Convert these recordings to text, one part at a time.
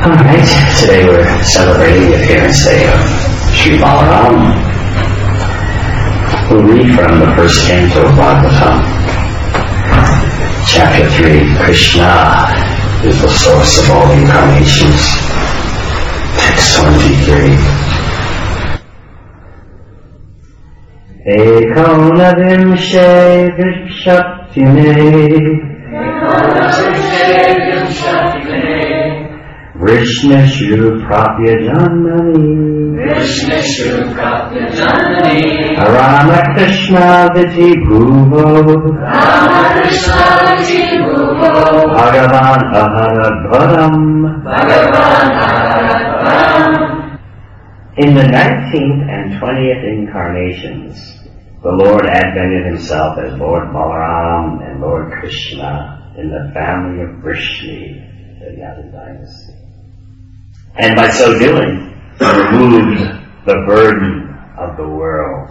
Alright, today we're celebrating the appearance day of Sri Balaram. We'll read from the first canto of Bhagavatam. Chapter 3, Krishna is the source of all incarnations. Text 23. Ekonavimshe Vishaktine Vrishneshu Prapya Janmani Rama Krishna Viti Bhuvo Bhagavan Aharadvaram. In the 19th and 20th incarnations, the Lord advented himself as Lord Balaram and Lord Krishna in the family of Vrishni, the Yadu dynasty. And by so doing, he removed the burden of the world.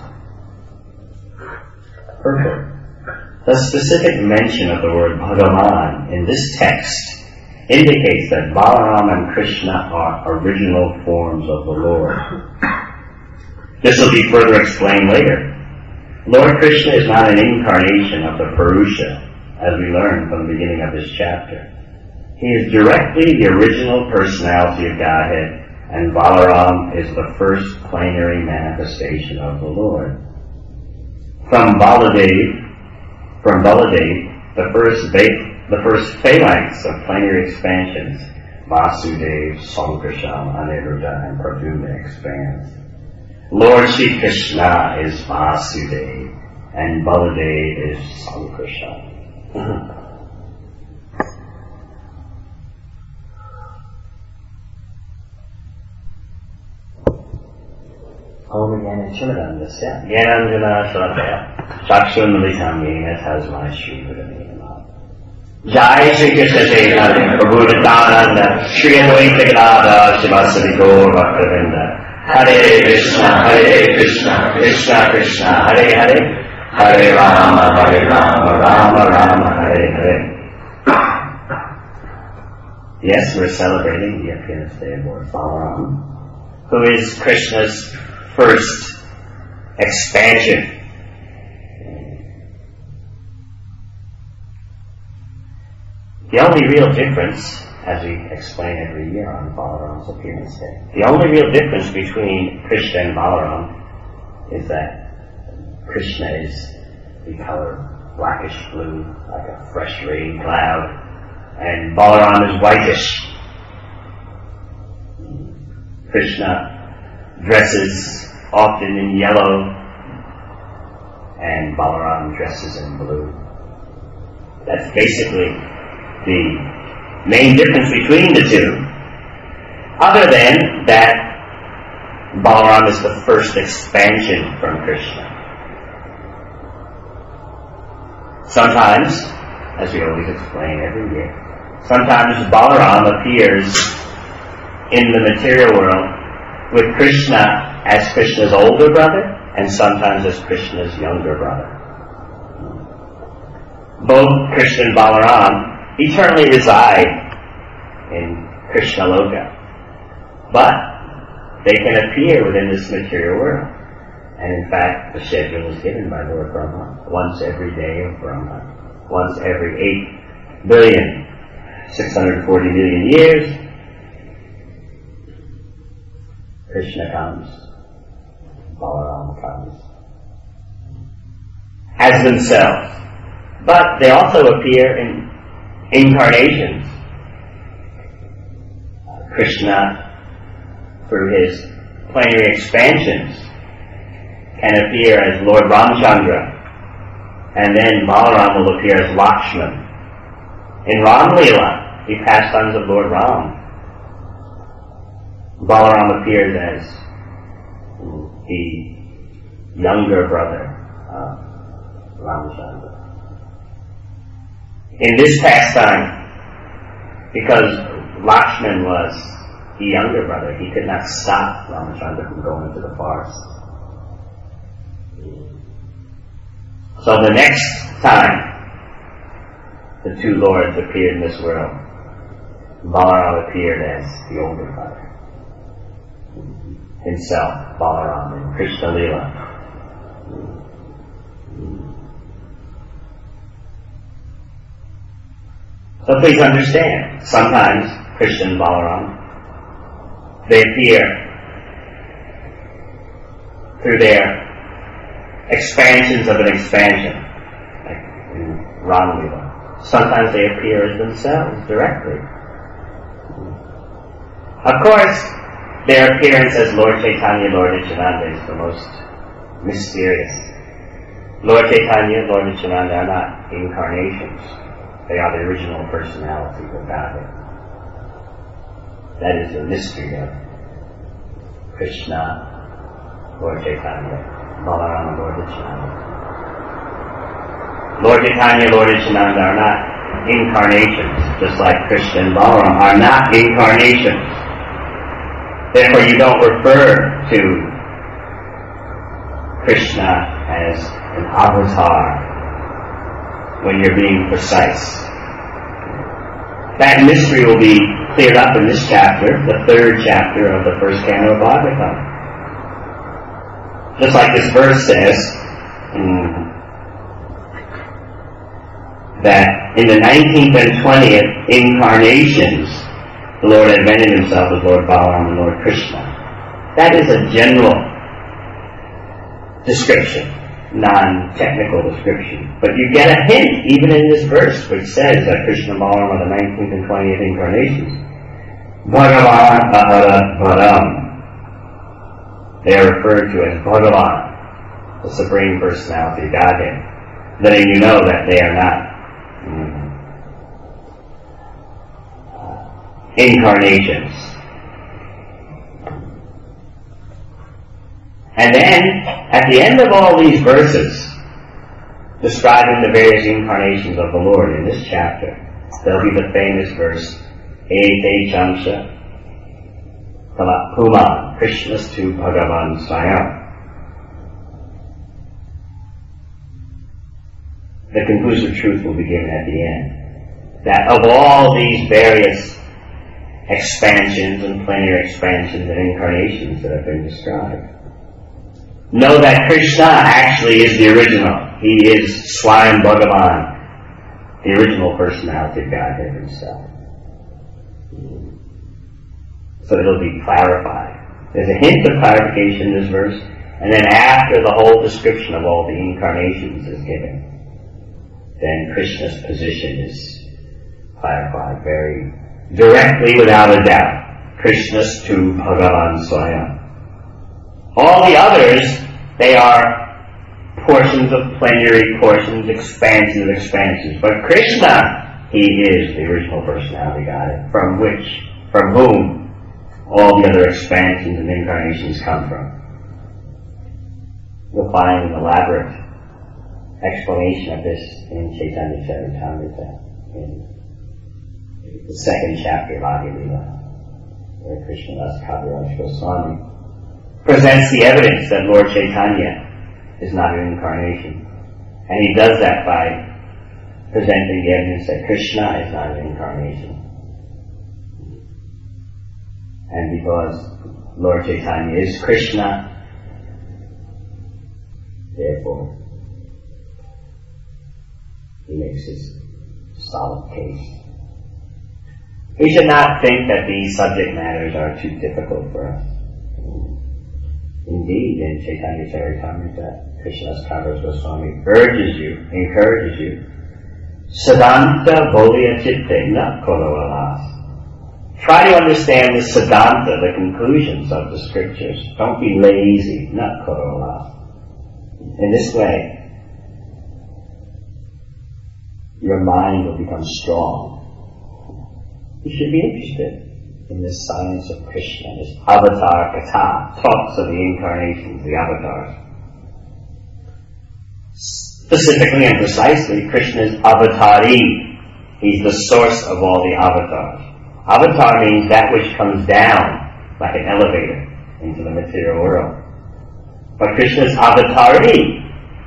Perfect. The specific mention of the word Bhagavan in this text indicates that Balaram and Krishna are original forms of the Lord. This will be further explained later. Lord Krishna is not an incarnation of the Purusha, as we learned from the beginning of this chapter. He is directly the original personality of Godhead, and Balaram is the first plenary manifestation of the Lord. From Baladev, the first phalanx of plenary expansions, Vasudev, Sankarshan, Aniruddha, and Pradyumna expands. Lord Shri Krishna is Vasudev, and Baladev is Sankarshan. Om Jnana-Chimadandasya Jnananjana-Shalakaya Chakshunmilitam-Yena Tasmai Shri-Buddha-Nima. Jai Shri Krishna Chaitanya Prabhu Nityananda Shri Advaita Gadadhara Shivasati Gaur Bhaktavinda. Hare Krishna, Krishna Krishna, Hare Hare, Hare Rama, Rama Rama, Hare Hare. Yes, we're celebrating the appearance day of Lord Balaram, who is Krishna's first expansion. The only real difference, as we explain every year on Balaram's appearance day, the only real difference between Krishna and Balaram is that Krishna is the color blackish blue, like a fresh rain cloud, and Balaram is whitish. Krishna dresses often in yellow, and Balaram dresses in blue. That's basically the main difference between the two. Other than that, Balaram is the first expansion from Krishna. Sometimes, as we always explain every year, sometimes Balaram appears in the material world with Krishna as Krishna's older brother, and sometimes as Krishna's younger brother. Both Krishna and Balaram eternally reside in Krishna Loka, but they can appear within this material world. And in fact, the schedule is given by Lord Brahma, once every day of Brahma, once every 8,640,000,000 years, Krishna comes, Balaram comes, as themselves. But they also appear in incarnations. Krishna, through his plenary expansions, can appear as Lord Ramchandra, and then Balaram will appear as Lakshman. In Ram Leela, the pastimes of Lord Ram, Balaram appears as the younger brother of Ramchandra. In this pastime, because Lakshman was the younger brother, he could not stop Ramchandra from going to the forest. So the next time the two lords appeared in this world, Balaram appeared as the older brother. Himself, Balaram, in Krishna Lila. So please understand, sometimes Krishna and Balaram, they appear through their expansions of an expansion, like in Ram Lila. Sometimes they appear as themselves directly. Of course, their appearance as Lord Chaitanya, Lord Nityananda is the most mysterious. Lord Chaitanya, Lord Nityananda are not incarnations. They are the original personalities of Godhead. That is the mystery of Krishna, Lord Chaitanya, Balaram, Lord Nityananda. Lord Chaitanya, Lord Nityananda are not incarnations, just like Krishna and Balaram are not incarnations. Therefore, you don't refer to Krishna as an avatar when you're being precise. That mystery will be cleared up in this chapter, the 3rd chapter of the 1st canto of Bhagavatam. Just like this verse says, that in the 19th and 20th incarnations, the Lord advented himself as Lord Balaram and Lord Krishna. That is a general description, non-technical description. But you get a hint, even in this verse, which says that Krishna and Balaram are the 19th and 20th incarnations. Bhagavan Bharam. They are referred to as Bhagavan, the Supreme Personality of Godhead, letting you know that they are not incarnations. And then, at the end of all these verses, describing the various incarnations of the Lord in this chapter, there'll be the famous verse, Ete Chamsha Puman, Krishnastu Bhagavan Swayam. The conclusive truth will be given at the end. That of all these various expansions and plenary expansions and incarnations that have been described, know that Krishna actually is the original. He is Swayam Bhagavan, the original personality of Godhead himself. So it'll be clarified. There's a hint of clarification in this verse, and then after the whole description of all the incarnations is given, then Krishna's position is clarified very directly, without a doubt. Krishnastu Bhagavan Swayam. All the others, they are portions of plenary, portions, expansions of expansions. But Krishna, he is the original personality God, from whom all the other expansions and incarnations come from. You'll find an elaborate explanation of this in Chaitanya Charitamrita, in the 2nd chapter of Adi Lila, where Krishnadas Kaviraj Goswami presents the evidence that Lord Chaitanya is not an incarnation. And he does that by presenting the evidence that Krishna is not an incarnation. And because Lord Chaitanya is Krishna, therefore he makes his solid case. We should not think that these subject matters are too difficult for us. Indeed, in Chaitanya Charitamrita, Krishnadas Kaviraj Goswami encourages you, Siddhanta Bolya Chitte Na Kolo Alas. Try to understand the Siddhanta, the conclusions of the scriptures. Don't be lazy, not Kolo Alas. In this way, your mind will become strong. You should be interested in this science of Krishna, this avatar katha, talks of the incarnations, the avatars. Specifically and precisely, Krishna is avatari. He's the source of all the avatars. Avatar means that which comes down like an elevator into the material world. But Krishna is avatari.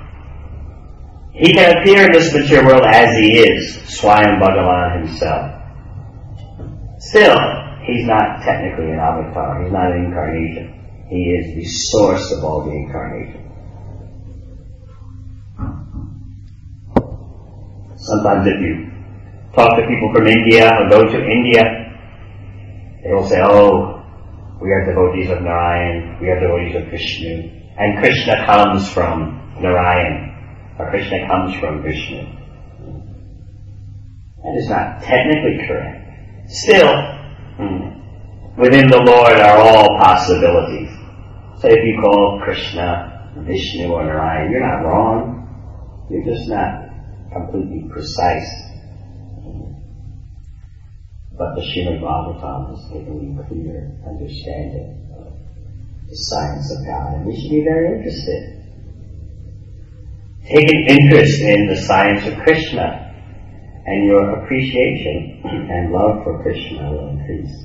He can appear in this material world as he is, Swayam Bhagavan himself. Still, he's not technically an avatar. He's not an incarnation. He is the source of all the incarnation. Sometimes if you talk to people from India or go to India, they will say, oh, we are devotees of Narayan, we are devotees of Vishnu. And Krishna comes from Narayan, or Krishna comes from Vishnu. That is not technically correct. Still, within the Lord are all possibilities. So if you call Krishna, Vishnu, or Narayan, you're not wrong. You're just not completely precise. But the Srimad Bhagavatam has given you clear understanding of the science of God, and we should be very interested. Take an interest in the science of Krishna, and your appreciation and love for Krishna will increase.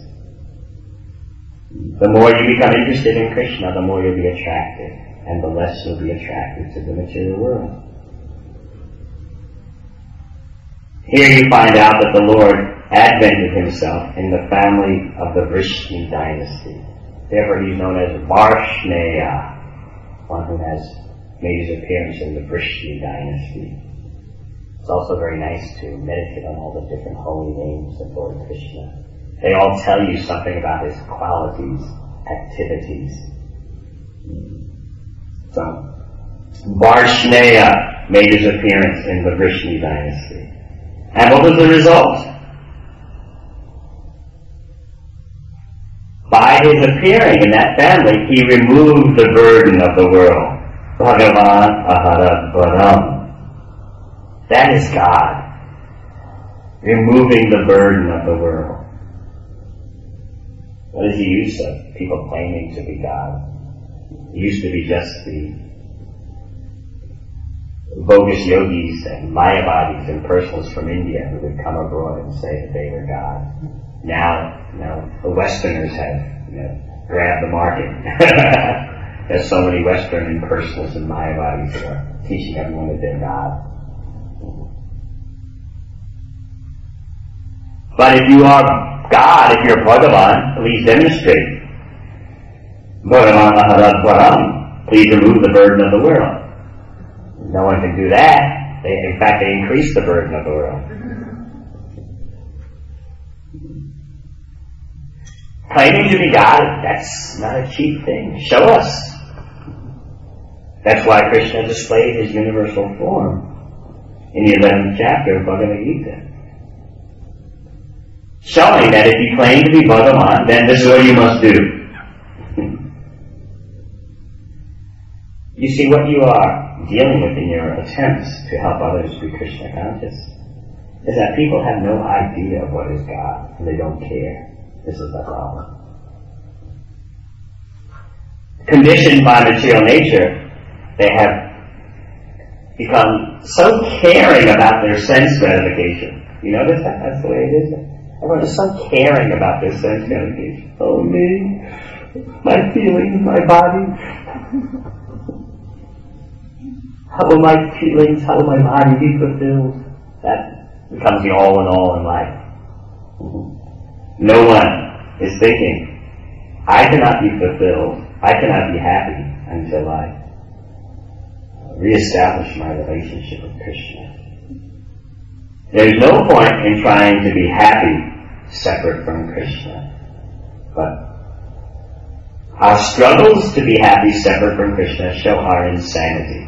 The more you become interested in Krishna, the more you'll be attracted, and the less you'll be attracted to the material world. Here you find out that the Lord advented himself in the family of the Vrishni dynasty. Therefore he's known as Varshneya, one who has made his appearance in the Vrishni dynasty. It's also very nice to meditate on all the different holy names of Lord Krishna. They all tell you something about his qualities, activities. So, Varshneya made his appearance in the Vrishni dynasty. And what was the result? By his appearing in that family, he removed the burden of the world. Bhagavan Ahara Varam. That is God. Removing the burden of the world. What is the use of people claiming to be God? It used to be just the bogus yogis and mayavadis and personals from India who would come abroad and say that they were God. Now, the Westerners have, grabbed the market. There's so many Western impersonals and mayavadis who are teaching everyone that they're God. But if you are God, if you're Bhagavan, please demonstrate. Bhagavan Aharat Varam. Please remove the burden of the world. No one can do that. In fact, they increase the burden of the world. Claiming to be God, that's not a cheap thing. Show us. That's why Krishna displayed his universal form in the 11th chapter of Bhagavad Gita. Showing that if you claim to be Bhagavan, then this is what you must do. You see, what you are dealing with in your attempts to help others be Krishna conscious is that people have no idea of what is God, and they don't care. This is the problem. Conditioned by material nature, they have become so caring about their sense gratification. You notice that? That's the way it is. Everyone is so caring about their sense gratification. Oh, me, my feelings, my body. How will my feelings, how will my body be fulfilled? That becomes the all in all in life. No one is thinking, I cannot be fulfilled, I cannot be happy until I reestablish my relationship with Krishna. There is no point in trying to be happy separate from Krishna. But our struggles to be happy separate from Krishna show our insanity.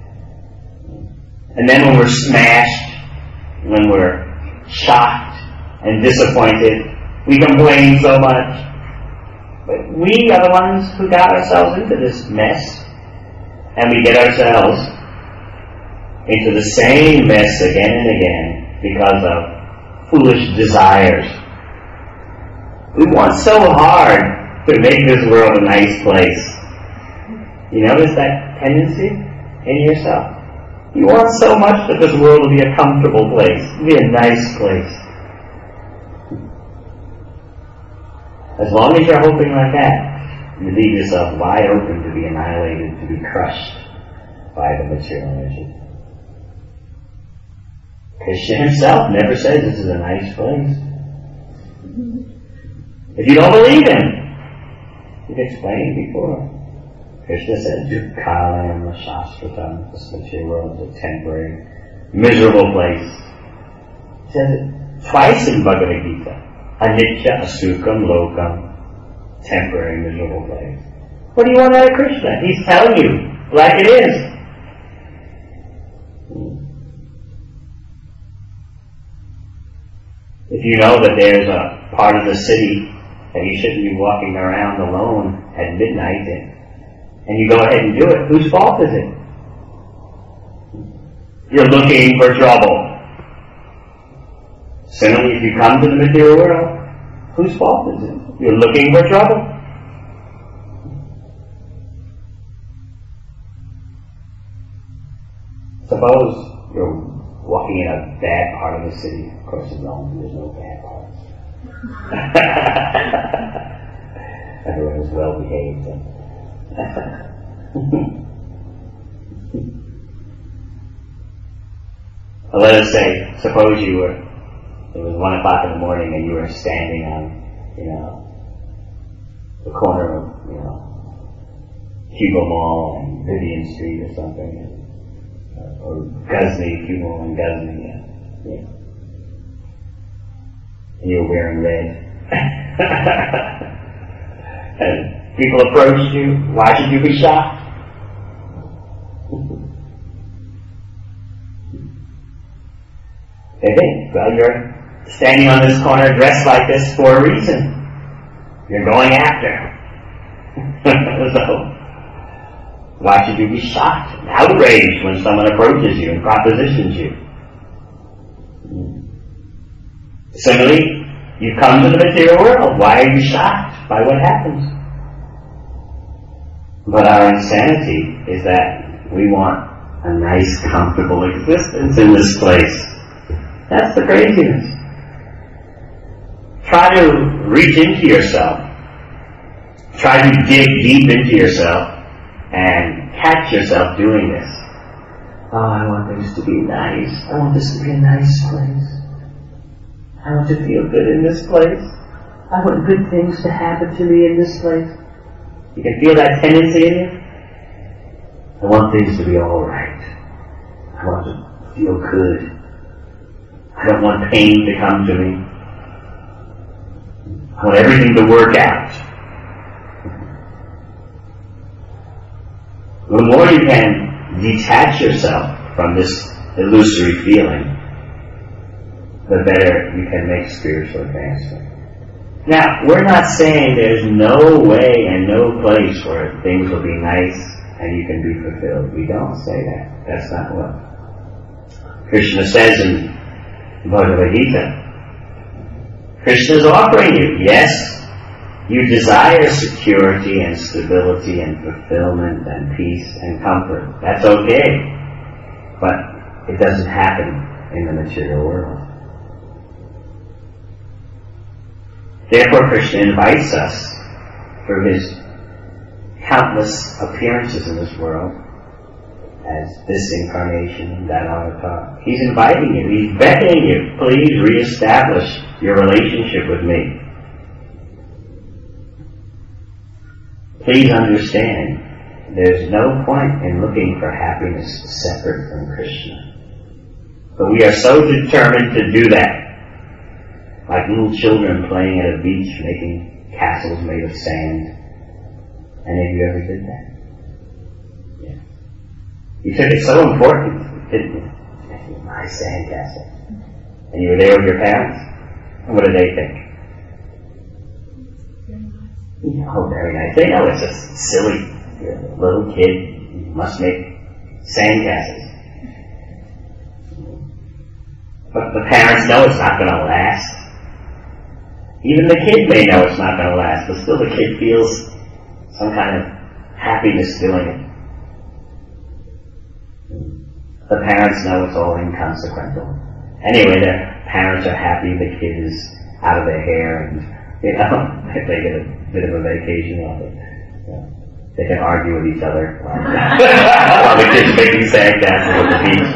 And then when we're smashed, when we're shocked and disappointed, we complain so much. But we are the ones who got ourselves into this mess. And we get ourselves into the same mess again and again because of foolish desires. We want so hard to make this world a nice place. You notice that tendency in yourself? You want so much that this world will be a comfortable place, be a nice place. As long as you're hoping like that, you leave yourself wide open to be annihilated, to be crushed by the material energy. Krishna himself never says this is a nice place. If you don't believe him, we've explained before. Krishna said, Dukkhalayam Shastratam, this material world is a temporary, miserable place. He says it twice in Bhagavad Gita. Anitya Asukam Lokam, temporary, miserable place. What do you want out of Krishna? He's telling you, like it is. If you know that there's a part of the city that you shouldn't be walking around alone at midnight and you go ahead and do it, whose fault is it? You're looking for trouble. Similarly, if you come to the material world, whose fault is it? You're looking for trouble. Suppose you're walking in a bad part of the city. Of course, there's no bad parts. Everyone is well behaved. Well, let us say, suppose it was 1 o'clock in the morning and you were standing on, the corner of, Hugo Mall and Vivian Street or something, or Ghazni, Hugo Mall and Ghazni, and you were wearing red. And people approached you. Why should you be shocked? They think, well, you're standing on this corner dressed like this for a reason. You're going after. So, why should you be shocked and outraged when someone approaches you and propositions you? Similarly, you come to the material world. Why are you shocked by what happens? But our insanity is that we want a nice, comfortable existence in this place. That's the craziness. Try to reach into yourself. Try to dig deep into yourself and catch yourself doing this. Oh, I want things to be nice. I want this to be a nice place. I want to feel good in this place. I want good things to happen to me in this place. You can feel that tendency in you? I want things to be alright. I want to feel good. I don't want pain to come to me. I want everything to work out. The more you can detach yourself from this illusory feeling, the better you can make spiritual advancement. Now, we're not saying there's no way and no place where things will be nice and you can be fulfilled. We don't say that. That's not what Krishna says in Bhagavad Gita. Krishna is offering you, yes, you desire security and stability and fulfillment and peace and comfort. That's okay. But it doesn't happen in the material world. Therefore, Krishna invites us through his countless appearances in this world, as this incarnation, that avatar. He's inviting you, he's beckoning you, please reestablish your relationship with me. Please understand, there's no point in looking for happiness separate from Krishna. But we are so determined to do that, like little children playing at a beach, making castles made of sand. Any of you ever did that? Yeah. You took it so important, didn't you? Making my sand castle. And you were there with your parents? And what did they think? Oh, very nice. They know it's just silly. You're a little kid. You must make sand castles. But the parents know it's not going to last. Even the kid may know it's not going to last, but still the kid feels some kind of happiness doing it. The parents know it's all inconsequential. Anyway, their parents are happy, the kid is out of their hair, and, if they get a bit of a vacation off it. They can argue with each other while the kid's making sandcastles at the beach.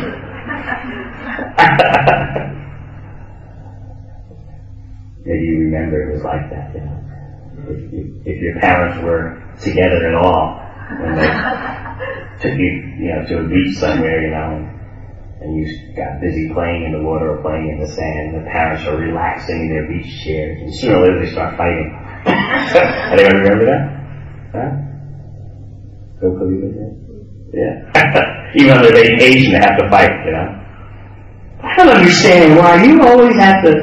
Maybe you remember it was like that, If your parents were together at all, when they took you, to a beach somewhere, and you got busy playing in the water or playing in the sand, the parents are relaxing in their beach chairs, and sooner or later they start fighting. Anyone remember that? Huh? Go believe it? Yeah. Even on their vacation, they have to fight, I don't understand why you always have to.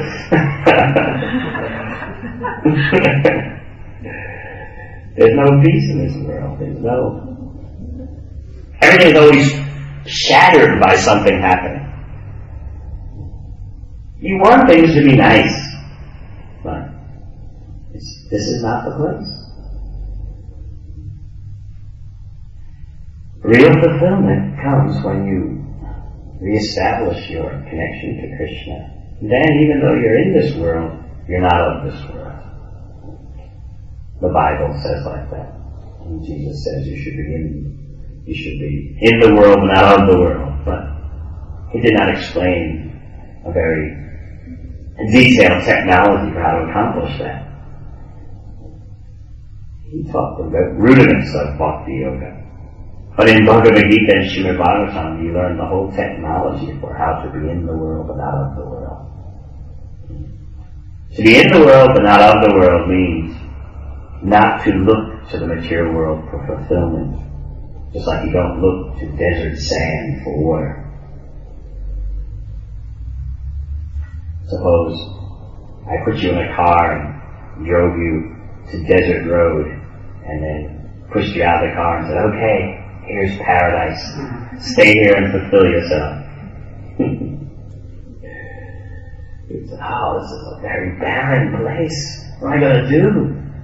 There's no peace in this world. Everything's always shattered by something happening. You want things to be nice, but this is not the place. Real fulfillment comes when you reestablish your connection to Krishna. Then, even though you're in this world, you're not of this world. The Bible says like that. And Jesus says you should be in the world, but not of the world. But he did not explain a very detailed technology for how to accomplish that. He taught the rudiments of Bhakti Yoga. But in Bhagavad Gita and Srimad Bhagavatam, you learn the whole technology for how to be in the world but not of the world. To be in the world but not of the world means not to look to the material world for fulfillment, just like you don't look to desert sand for water. Suppose I put you in a car and drove you to Desert Road and then pushed you out of the car and said, okay, here's paradise. Stay here and fulfill yourself. You said, oh, this is a very barren place. What am I going to do?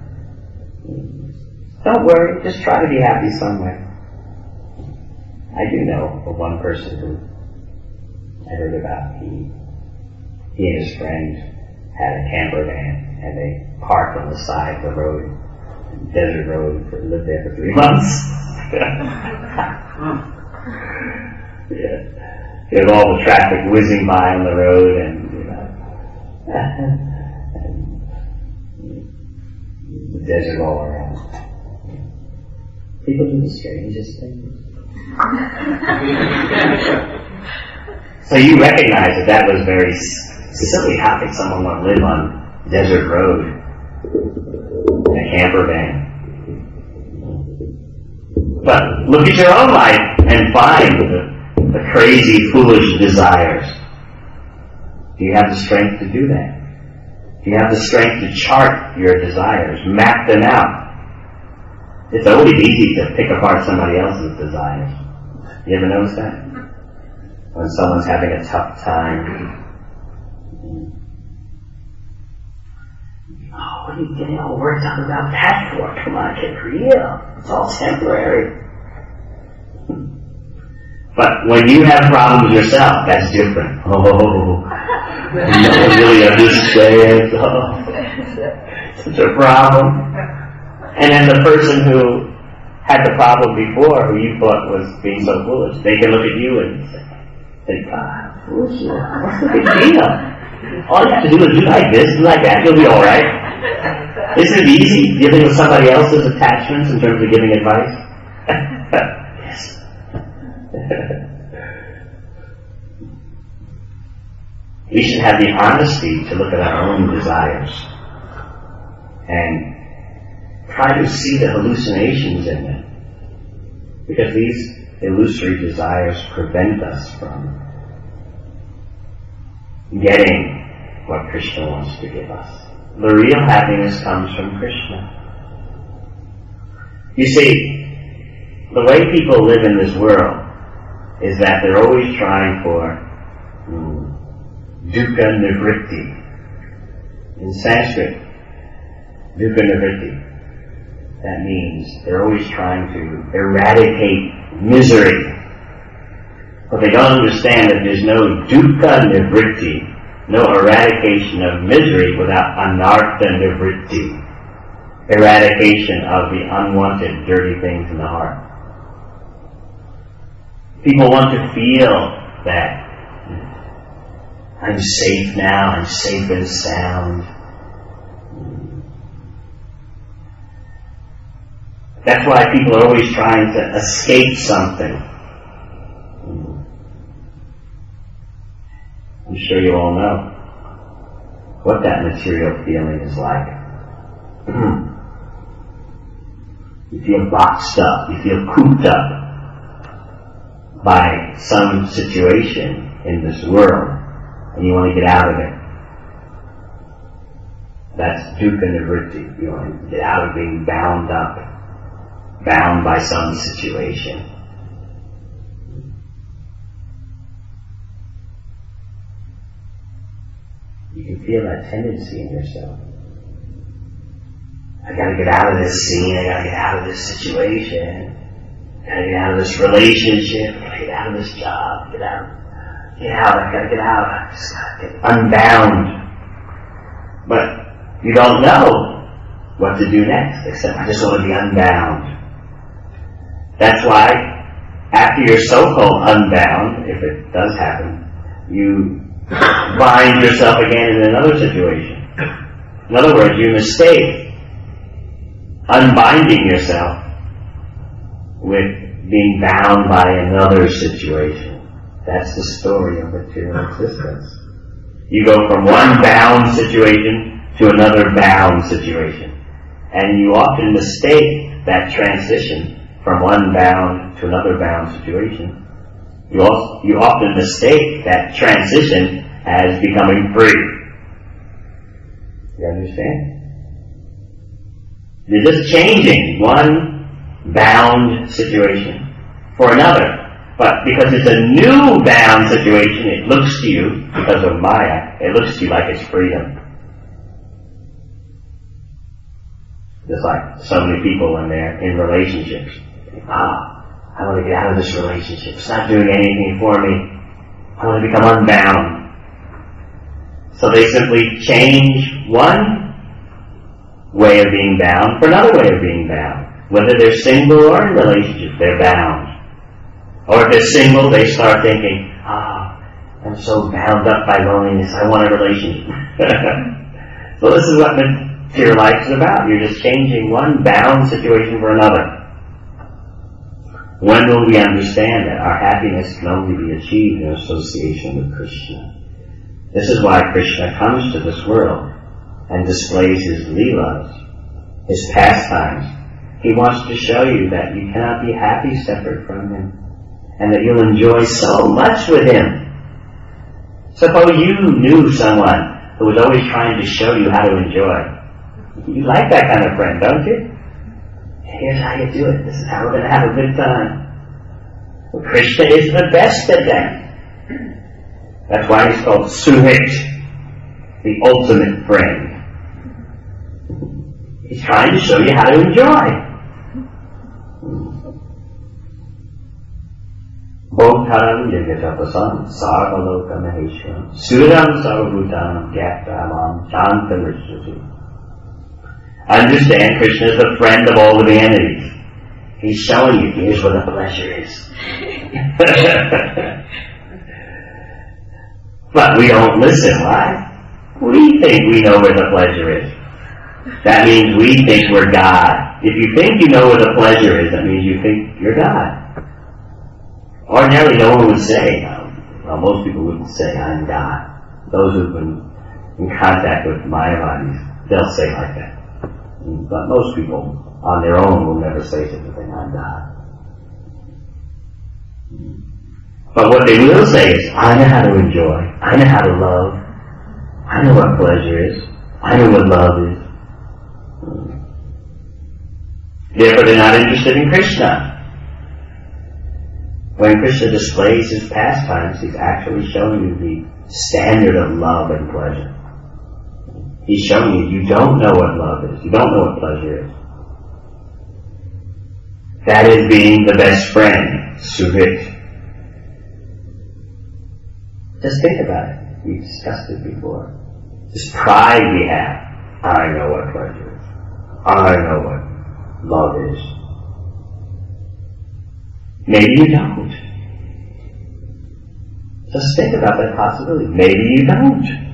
Don't worry, just try to be happy somewhere. I do know of one person who I heard about. He and his friend had a camper van and they parked on the side of the road, Desert Road, and lived there for 3 months. Yeah. There's all the traffic whizzing by on the road and the desert all around. People do the strangest things. So you recognize that was very silly. How could someone want to live on Desert Road in a camper van? But look at your own life and find the crazy, foolish desires. Do you have the strength to do that? Do you have the strength to chart your desires, map them out? It's always easy to pick apart somebody else's desires. You ever notice that? When someone's having a tough time. Oh, what are you getting all worked up about that for? Come on, get real. It's all temporary. But when you have problems yourself, that's different. Oh, no one really understands. Oh, such a problem. And then the person who had the problem before, who you thought was being so foolish, they can look at you and say, God, foolish, what's the big deal? All you have to do is do like this, do like that, you'll be alright. Isn't it easy dealing with somebody else's attachments in terms of giving advice? Yes. We should have the honesty to look at our own desires and try to see the hallucinations in them. Because these illusory desires prevent us from getting what Krishna wants to give us. The real happiness comes from Krishna. You see, the way people live in this world is that they're always trying for dukkha nivritti. In Sanskrit, dukkha nivritti. That means they're always trying to eradicate misery. But they don't understand that there's no dukkha nivritti, no eradication of misery without anartha nivritti, eradication of the unwanted, dirty things in the heart. People want to feel that I'm safe now, I'm safe and sound. That's why people are always trying to escape something. I'm sure you all know what that material feeling is like. You feel boxed up, you feel cooped up by some situation in this world, and you want to get out of it. That's dukkha nivritti. You want to get out of being bound up, bound by some situation. You can feel that tendency in yourself. I gotta get out of this scene, I gotta get out of this situation, I gotta get out of this relationship, I gotta get out of this job, I gotta get out, I just gotta get unbound. But you don't know what to do next, except I just want to be unbound. That's why, after you're so-called unbound, if it does happen, you bind yourself again in another situation. In other words, you mistake unbinding yourself with being bound by another situation. That's the story of material existence. You go from one bound situation to another bound situation. And you often mistake that transition from one bound to another bound situation. You often mistake that transition as becoming free. You understand? You're just changing one bound situation for another. But because it's a new bound situation, it looks to you, because of Maya, it looks to you like it's freedom. Just like so many people when they're in relationships. I want to get out of this relationship. It's not doing anything for me. I want to become unbound. So they simply change one way of being bound for another way of being bound. Whether they're single or in relationship, they're bound. Or if they're single, they start thinking, I'm so bound up by loneliness, I want a relationship. So this is what material life is about. You're just changing one bound situation for another. When will we understand that our happiness can only be achieved in association with Krishna? This is why Krishna comes to this world and displays his leelas, his pastimes. He wants to show you that you cannot be happy separate from him, and that you'll enjoy so much with him. Suppose you knew someone who was always trying to show you how to enjoy. You like that kind of friend, don't you? Here's how you do it. This is how we're going to have a good time. Well, Krishna is the best at that. That's why he's called Suhit, the ultimate friend. He's trying to show you how to enjoy. Bhoktaram yajatapasam sarvaloka maheshwaram suram sarvabhutam gyaptamam chantarishyati. Understand, Krishna is the friend of all living entities. He's showing you, here's where the pleasure is. But we don't listen, why? We think we know where the pleasure is. That means we think we're God. If you think you know where the pleasure is, that means you think you're God. Ordinarily, no one would say, most people wouldn't say, I'm God. Those who've been in contact with Mayavadis, they'll say like that. But most people, on their own, will never say such a thing, I'm God. But what they will say is, I know how to enjoy. I know how to love. I know what pleasure is. I know what love is. Therefore, they're not interested in Krishna. When Krishna displays his pastimes, he's actually showing you the standard of love and pleasure. He's showing you don't know what love is. You don't know what pleasure is. That is being the best friend, Suhit. Just think about it. We've discussed it before. This pride we have. I know what pleasure is. I know what love is. Maybe you don't. Just think about that possibility. Maybe you don't.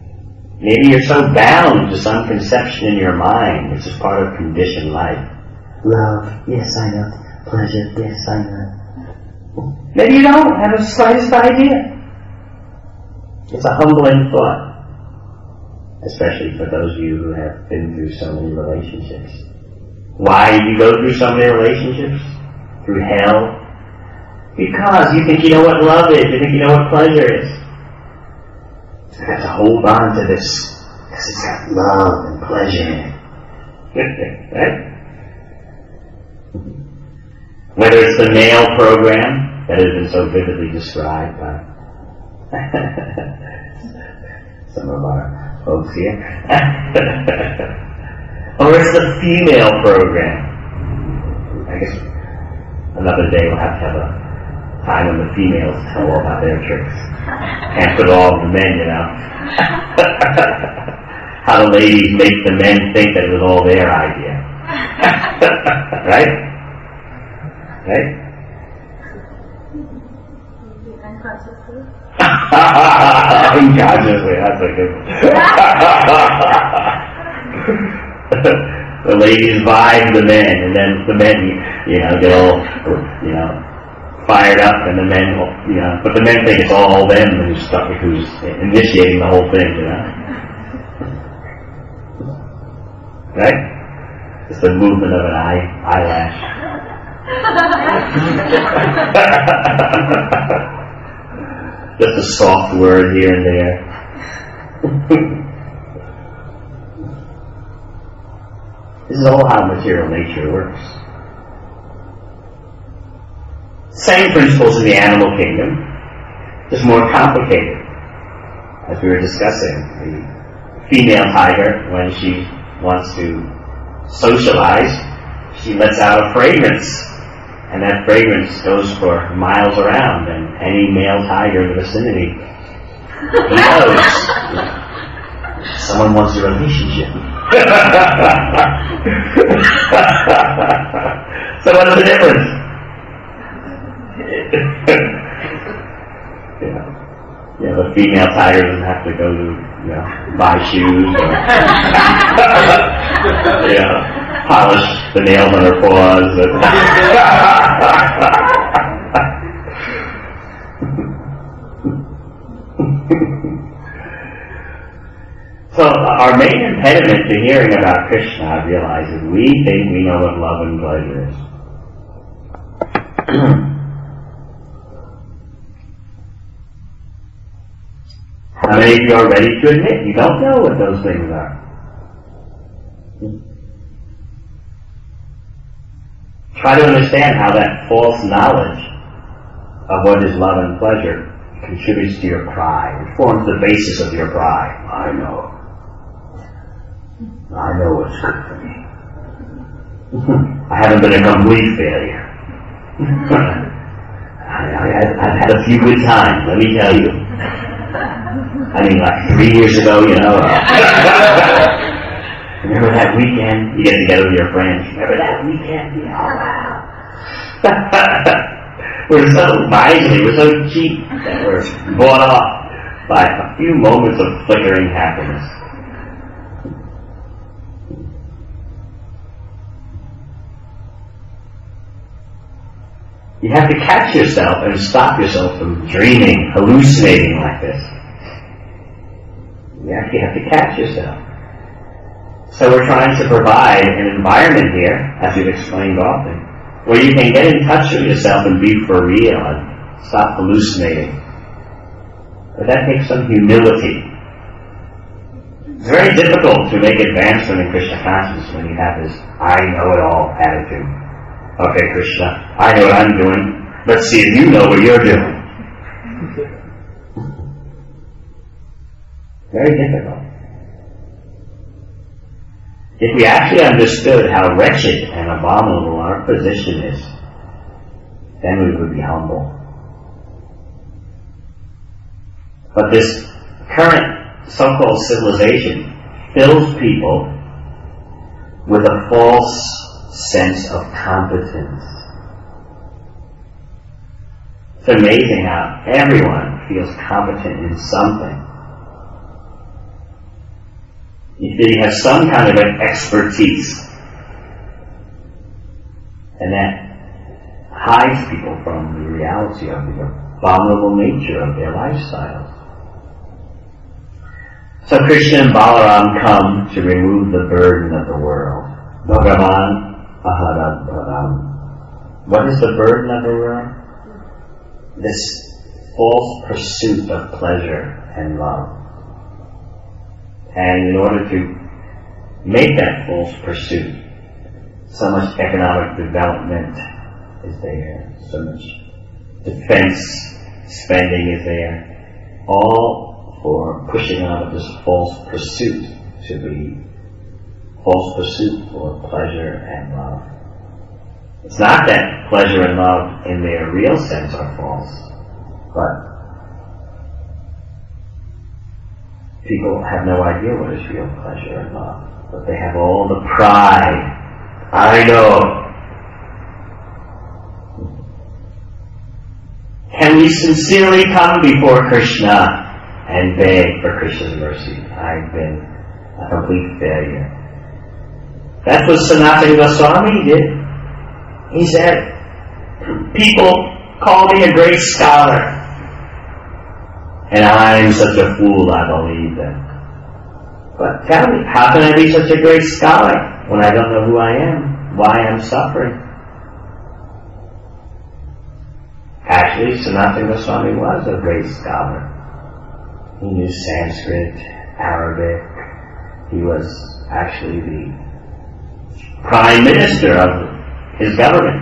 Maybe you're so bound to some conception in your mind, which is part of conditioned life, Love, yes I know. Pleasure, yes I know. Maybe you don't have the slightest idea. It's a humbling thought. Especially for those of you who have been through so many relationships. Why do you go through so many relationships? Through hell? Because you think you know what love is, you think you know what pleasure is. So you have to hold on to this, because it's got love and pleasure in it. Right? Whether it's the male program that has been so vividly described by some of our folks here. Or it's the female program. I guess another day we'll have to have a time when the females tell all about their tricks. Can't put all of the men, you know. How the ladies make the men think that it was all their idea. Right? Right? Unconsciously. Unconsciously, that's a good one. The ladies vibe the men, and then the men, you know, get all, you know, fired up, and the men, you know, but the men think it's all them who's initiating the whole thing, you know. Right? It's the movement of an eyelash. Just a soft word here and there. This is all how material nature works. Same principles in the animal kingdom, just more complicated. As we were discussing, the female tiger, when she wants to socialize, she lets out a fragrance. And that fragrance goes for miles around, and any male tiger in the vicinity, he knows someone wants a relationship. So what's the difference? Yeah, the female tiger doesn't have to go to, you know, buy shoes or you know, polish the nails on her paws. So our main impediment to hearing about Krishna, I realize, is we think we know what love and pleasure is. How many of you are ready to admit you don't know what those things are? Try to understand how that false knowledge of what is love and pleasure contributes to your pride. It forms the basis of your pride. I know what's good for me. I haven't been a complete failure. I've had a few good times, let me tell you. I mean, like 3 years ago, you know. Remember that weekend? You get together with your friends. Remember that weekend? Oh, wow. We're so miserly, we're so cheap that we're bought off by a few moments of flickering happiness. You have to catch yourself and stop yourself from dreaming, hallucinating like this. You actually have to catch yourself. So we're trying to provide an environment here, as we've explained often, where you can get in touch with yourself and be for real and stop hallucinating. But that takes some humility. It's very difficult to make advancement in Krishna consciousness when you have this I know it all attitude. Okay, Krishna, I know what I'm doing. Let's see if you know what you're doing. Very difficult. If we actually understood how wretched and abominable our position is, then we would be humble. But this current so-called civilization fills people with a false sense of competence. It's amazing how everyone feels competent in something. You feel you have some kind of an expertise. And that hides people from the reality of the abominable nature of their lifestyles. So Krishna and Balaram come to remove the burden of the world. Bhagavan Ahara Bharam. What is the burden of the world? This false pursuit of pleasure and love. And in order to make that false pursuit, so much economic development is there, so much defense spending is there, all for pushing out of this false pursuit to be false pursuit for pleasure and love. It's not that pleasure and love in their real sense are false, but people have no idea what is real pleasure and love. But they have all the pride. I know. Can we sincerely come before Krishna and beg for Krishna's mercy? I've been a complete failure. That's what Sanatana Goswami did. He said, people call me a great scholar, and I'm such a fool I believe them. But tell me, how can I be such a great scholar when I don't know who I am, why I'm suffering? Actually, Sanatana Goswami was a great scholar. He knew Sanskrit, Arabic. He was actually the prime minister of his government.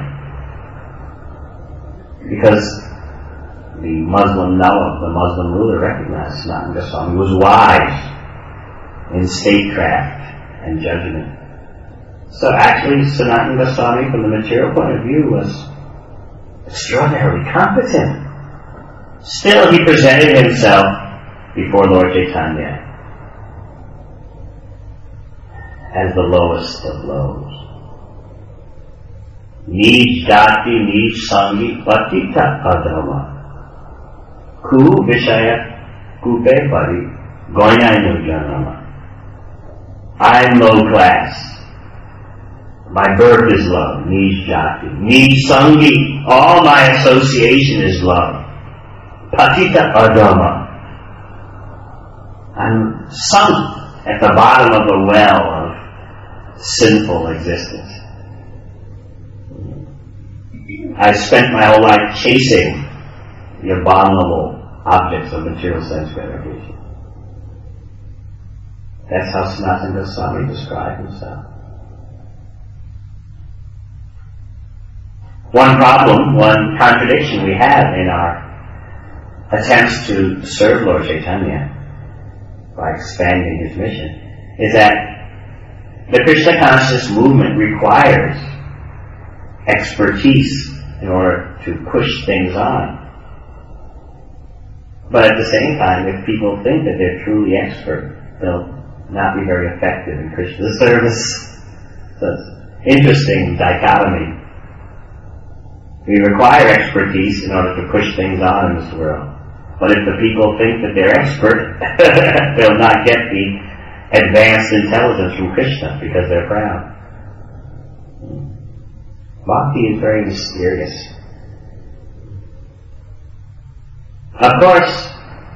Because the Muslim Nawab, the Muslim ruler, recognized Sanatana Goswami was wise in statecraft and judgment. So actually, Sanatana Goswami, from the material point of view, was extraordinarily competent. Still, he presented himself before Lord Chaitanya as the lowest of lows. Nij jati, nij sangi, patita adama. Ku vishaya, kupe pari, goinainu janama. I'm low class. My birth is low. Nij jati. Nij sangi. All my association is low. Patita adama. I'm sunk at the bottom of the well of sinful existence. I've spent my whole life chasing the abominable objects of material sense gratification. That's how Sanatana Goswami described himself. One problem, one contradiction we have in our attempts to serve Lord Chaitanya by expanding his mission is that the Krishna consciousness movement requires expertise in order to push things on. But at the same time, if people think that they're truly expert, they'll not be very effective in Krishna service. So it's an interesting dichotomy. We require expertise in order to push things on in this world. But if the people think that they're expert, they'll not get the advanced intelligence from Krishna because they're proud. Bhakti is very mysterious. Of course,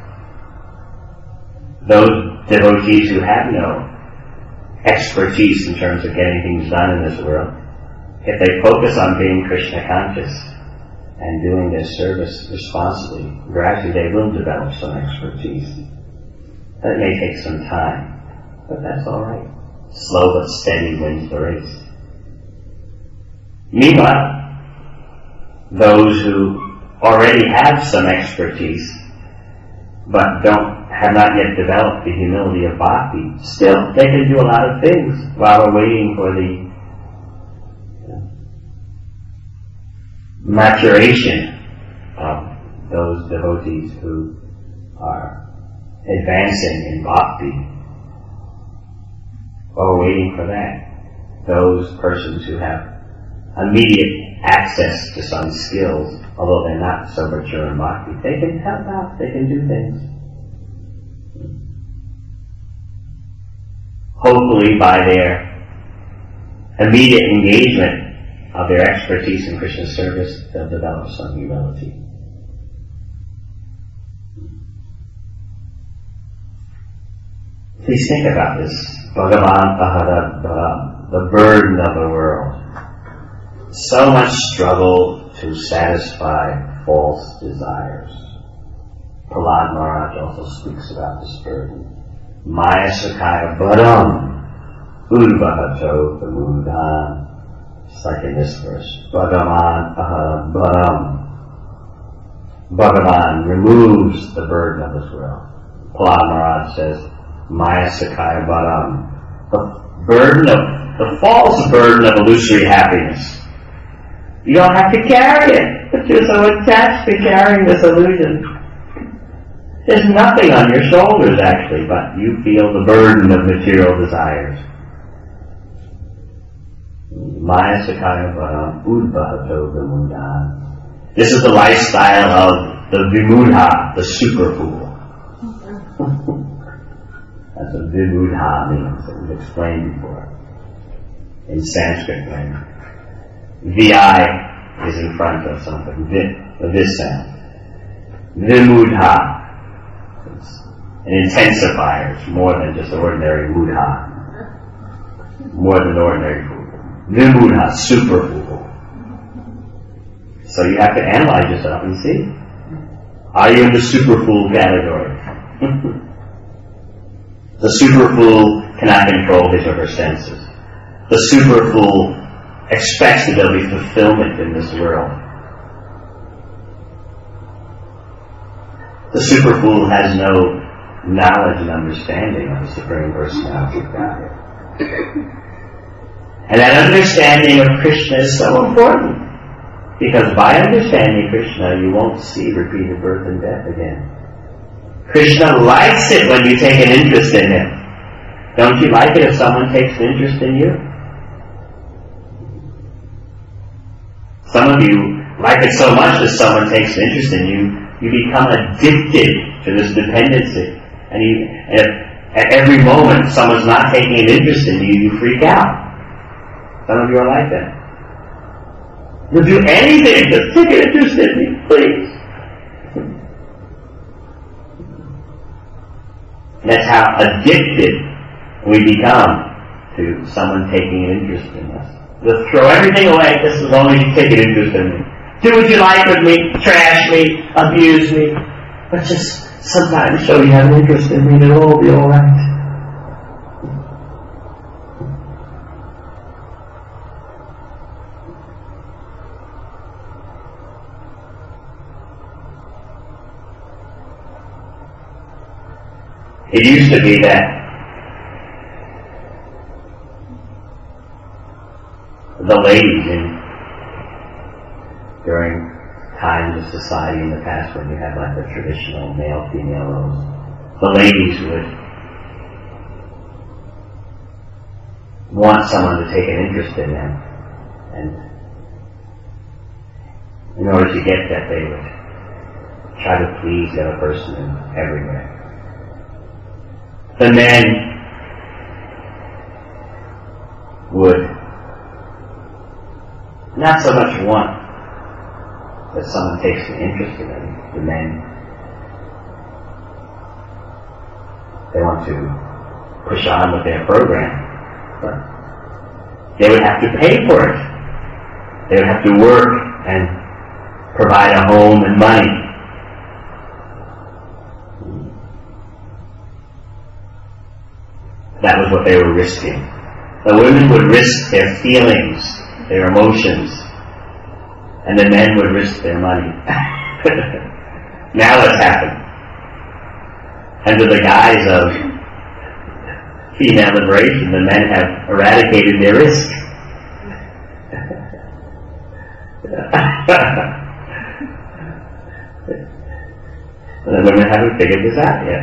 those devotees who have no expertise in terms of getting things done in this world, if they focus on being Krishna conscious and doing their service responsibly, gradually they will develop some expertise. That may take some time, but that's all right. Slow but steady wins the race. Meanwhile, those who already have some expertise but have not yet developed the humility of bhakti, still they can do a lot of things while we're waiting for the maturation of those devotees who are advancing in bhakti. While we're waiting for that, those persons who have immediate access to some skills, although they're not so mature in bhakti, they can help out, they can do things. Hopefully by their immediate engagement of their expertise in Krishna service, they'll develop some humility. Please think about this. Bhagavan Paharat Bharam, the burden of the world. So much struggle to satisfy false desires. Prahlad Maharaj also speaks about this burden. Maya Sakaya Bharam Udvahato Pamudhan. It's like in this verse. Bhagavan Paharat Bharam. Bhagavan removes the burden of this world. Prahlad Maharaj says, Maya Sakaya Bharam. The false burden of illusory happiness. You don't have to carry it, but you're so attached to carrying this illusion. There's nothing on your shoulders, actually, but you feel the burden of material desires. Maya Sakaya Bharam Udvahato Vimuddha. This is the lifestyle of the Vimudha, the super fool. That's what Vimudha means, that we've explained before in Sanskrit language. Vi is in front of something, this sound. Vimudha. It's an intensifier. It's more than just ordinary mudha. More than ordinary food. Vimudha, super food. So you have to analyze yourself and see. Are you in the super fool category? The super fool cannot control his or her senses. The super fool expects that there'll be fulfillment in this world. The super fool has no knowledge and understanding of the Supreme Personality of Godhead. And that understanding of Krishna is so important, because by understanding Krishna, you won't see repeated birth and death again. Krishna likes it when you take an interest in him. Don't you like it if someone takes an interest in you? Some of you like it so much that someone takes an interest in you, you become addicted to this dependency. And at every moment someone's not taking an interest in you, you freak out. Some of you are like that. You'll do anything, just take an interest in me, please. That's how addicted we become to someone taking an interest in us. Just throw everything away just as long as you take an interest in me. Do what you like with me, trash me, abuse me, but just sometimes show you have an interest in me and it'll all be alright. It used to be that the ladies during times of society in the past when you had like the traditional male-female roles, the ladies would want someone to take an interest in them, and in order to get that they would try to please the other person in every way. The men would not so much want that someone takes an interest in them. The men, they want to push on with their program, but they would have to pay for it. They would have to work and provide a home and money. That was what they were risking. The women would risk their feelings, their emotions, and the men would risk their money. Now what's happened? Under the guise of female liberation, the men have eradicated their risk. The women haven't figured this out yet.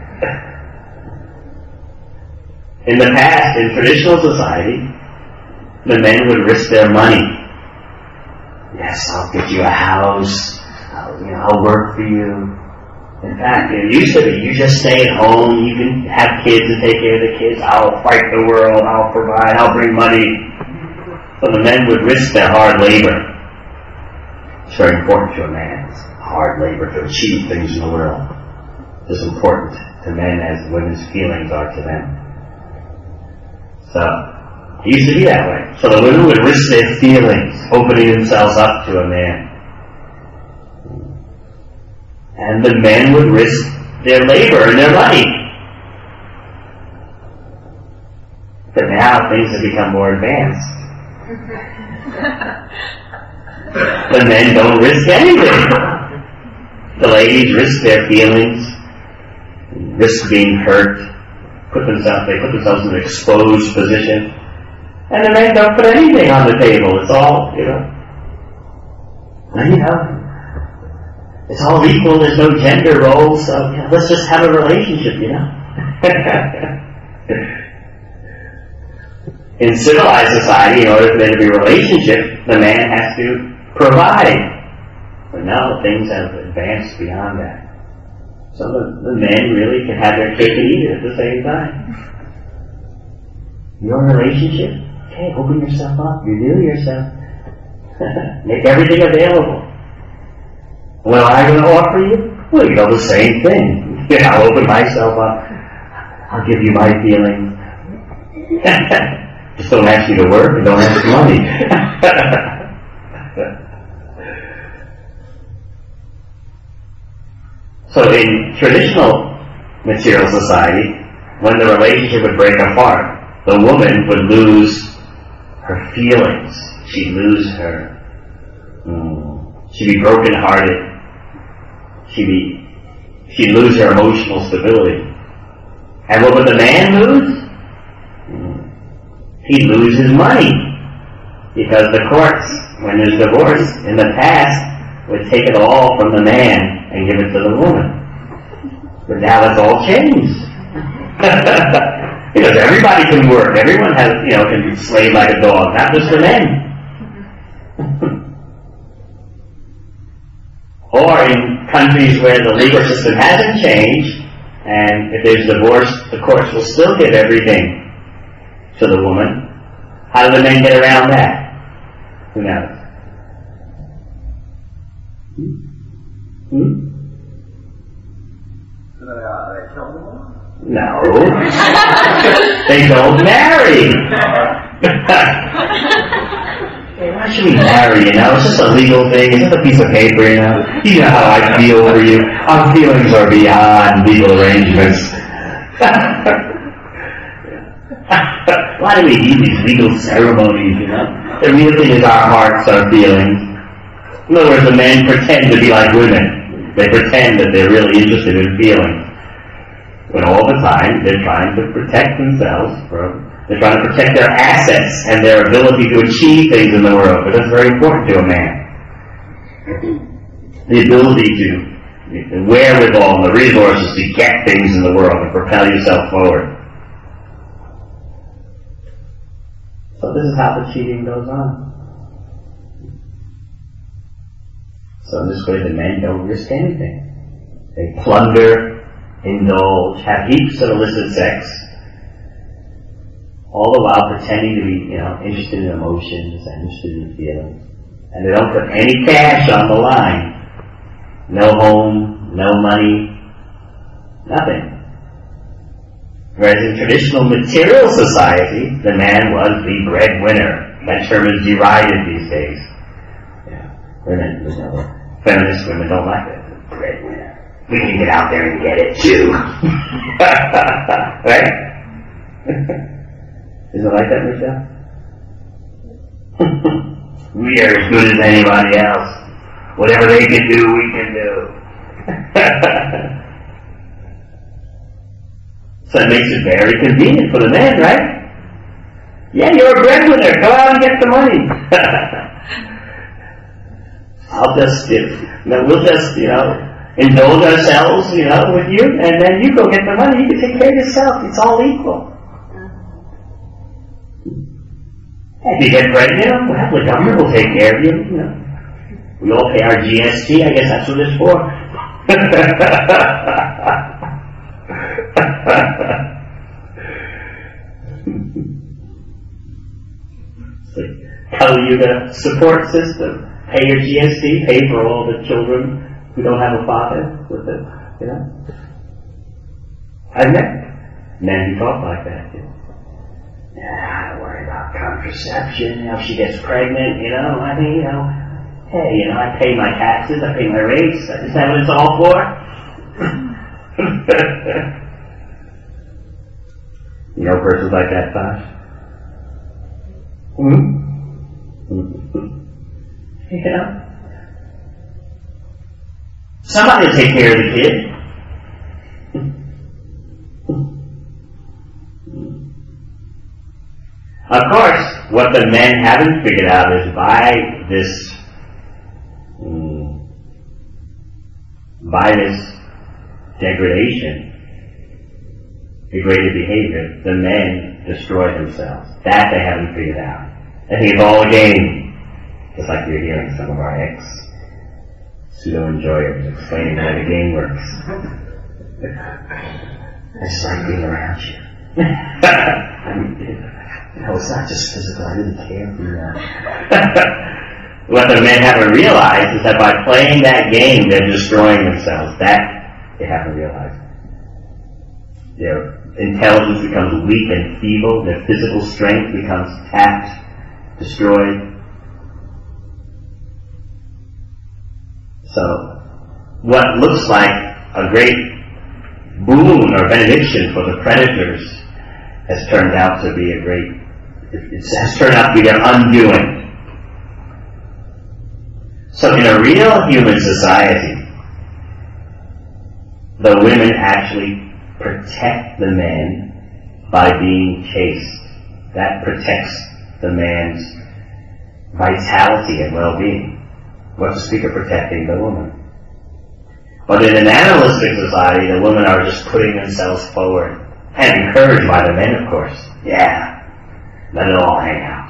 In the past, in traditional society, the men would risk their money. Yes, I'll get you a house. I'll work for you. In fact, it used to be, you just stay at home, you can have kids and take care of the kids. I'll fight the world, I'll provide, I'll bring money. So the men would risk their hard labor. It's very important to a man. It's hard labor to achieve things in the world. It's as important to men as women's feelings are to them. So, it used to be that way. So the women would risk their feelings, opening themselves up to a man. And the men would risk their labor and their money. But now things have become more advanced. The men don't risk anything. The ladies risk their feelings, risk being hurt, they put themselves in an exposed position. And the men don't put anything on the table. It's all, it's all equal. There's no gender roles. So let's just have a relationship, In civilized society, in order for there to be a relationship, the man has to provide. But now things have advanced beyond that. So the men really can have their cake and eat it at the same time. Your relationship? Okay, open yourself up. Reveal yourself. Make everything available. What am I going to offer you? Well, the same thing. I'll open myself up. I'll give you my feelings. Just don't ask you to work and don't ask for money. So in traditional material society, when the relationship would break apart, the woman would lose her feelings. She'd lose she'd be broken-hearted. She'd lose her emotional stability. And what would the man lose? He'd lose his money. Because the courts, when there's divorce, in the past, would take it all from the man and give it to the woman. But now that's all changed. Because everybody can work. Everyone has, can slave like a dog, not just the men. Or in countries where the legal system hasn't changed, and if there's divorce, the courts will still give everything to the woman. How do the men get around that? Who knows? No. They don't marry. Why should we marry, It's just a legal thing. It's just a piece of paper, You know how I feel for you. Our feelings are beyond legal arrangements. Why do we need these legal ceremonies, The real thing is our hearts, our feelings. In other words, the men pretend to be like women. They pretend that they're really interested in feelings. When all the time they're trying to protect themselves they're trying to protect their assets and their ability to achieve things in the world. But that's very important to a man. The ability the wherewithal and the resources to get things in the world and propel yourself forward. So this is how the cheating goes on. So in this way the men don't risk anything. They plunder, indulge, have heaps of illicit sex, all the while pretending to be, interested in emotions and interested in feelings. And they don't put any cash on the line. No home, no money, nothing. Whereas in traditional material society, the man was the breadwinner. That term is derided these days. Women, feminist women don't like it. Breadwinner. We can get out there and get it too. Right? Is it like that, Michelle? We are as good as anybody else. Whatever they can do, we can do. So it makes it very convenient for the men, right? Yeah, you're a breadwinner. Go out and get the money. We'll just, indulge ourselves, with you, and then you go get the money. You can take care of yourself. It's all equal. If you get pregnant, well, the government will take care of you. We all pay our GST. I guess that's what it's for. tell you the support system. Pay your GST, pay for all the children who don't have a father with them, you know. I've met men who talk like that, you know. I don't worry about contraception, you know, if she gets pregnant, you know, I mean, you know, hey, you know, I pay my taxes, I pay my rates, is that what it's all for? You know persons like that, Tosh? You know? Somebody will take care of the kid. Of course, what the men haven't figured out is by this degradation, degraded behavior, the men destroy themselves. That they haven't figured out. I think it's all a game. Just like you're hearing some of our ex-pseudo-enjoyers explaining how the game works. I just like being around you. I mean, No, it's not just physical. I really care for you. What the men haven't realized is that by playing that game, they're destroying themselves. That they haven't realized. Their intelligence becomes weak and feeble. Their physical strength becomes tapped, destroyed. So, what looks like a great boon or benediction for the predators has turned out to be it has turned out to be their undoing. So in a real human society, the women actually protect the men by being chaste. That protects the man's vitality and well-being. What to speak of protecting the woman? But in an animalistic society, the women are just putting themselves forward, and encouraged by the men, of course. Yeah, let it all hang out.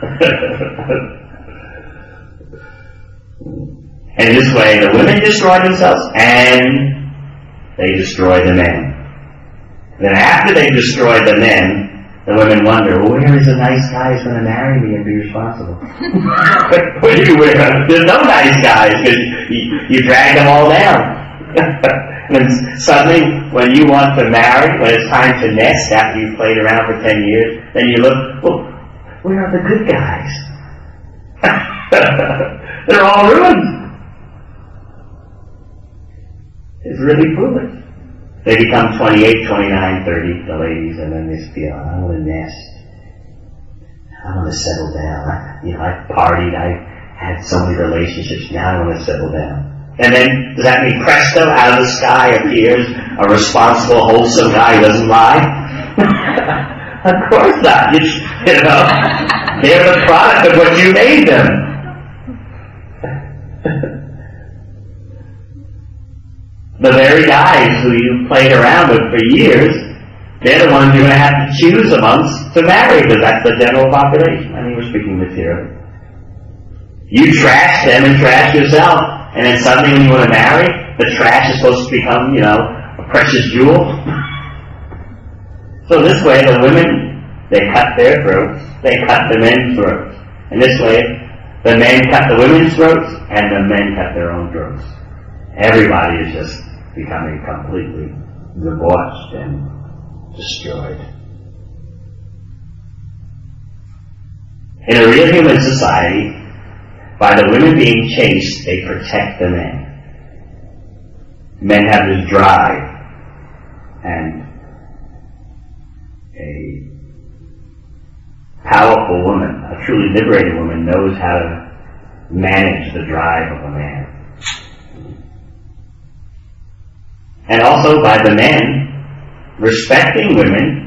And in this way, the women destroy themselves, and they destroy the men. Then after they destroy the men, the women wonder, well, where is the nice guy who's going to marry me and be responsible? There's no nice guys, because you drag them all down. And then suddenly, when you want to marry, when it's time to nest after you've played around for 10 years, then you look, well, where are the good guys? They're all ruined. It's really foolish. They become 28, 29, 30, the ladies, and then they feel, I want to nest. I want to settle down. I've partied, I've had so many relationships, now I want to settle down. And then, does that mean presto, out of the sky appears a responsible, wholesome guy who doesn't lie? Of course not. They're the product of what you made them. The very guys who you played around with for years, they're the ones you're going to have to choose amongst to marry, because that's the general population. I mean, we're speaking materially. You trash them and trash yourself. And then suddenly when you want to marry, the trash is supposed to become, a precious jewel. So this way, the women, they cut their throats, they cut the men's throats. And this way, the men cut the women's throats, and the men cut their own throats. Everybody is just becoming completely debauched and destroyed. In a real human society, by the women being chaste, they protect the men. Men have this drive, and a powerful woman, a truly liberated woman, knows how to manage the drive of a man. And also by the men respecting women,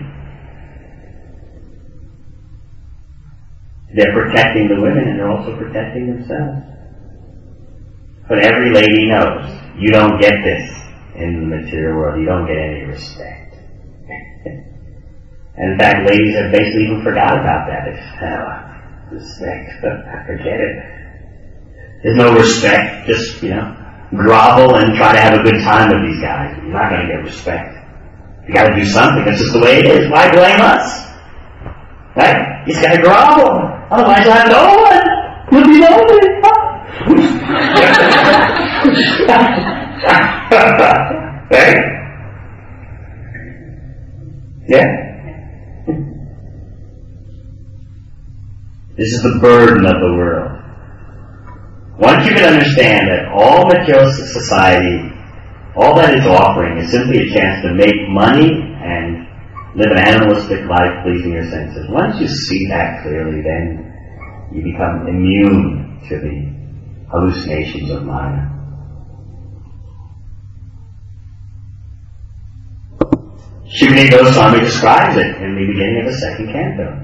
they're protecting the women and they're also protecting themselves. But every lady knows, you don't get this in the material world. You don't get any respect. And in fact, ladies have basically even forgot about that. Respect. Forget it. There's no respect. Just, grovel and try to have a good time with these guys. You're not going to get respect. You got to do something. That's just the way it is. Why blame us? Right? You just got to grovel. Otherwise, you'll have no one. You'll be lonely. Right? Yeah? This is the burden of the world. Once you can understand that all materialistic society, all that it's offering is simply a chance to make money and live an animalistic life pleasing your senses. Once you see that clearly, then you become immune to the hallucinations of Maya. Shukadeva Goswami describes it in the beginning of the second canto.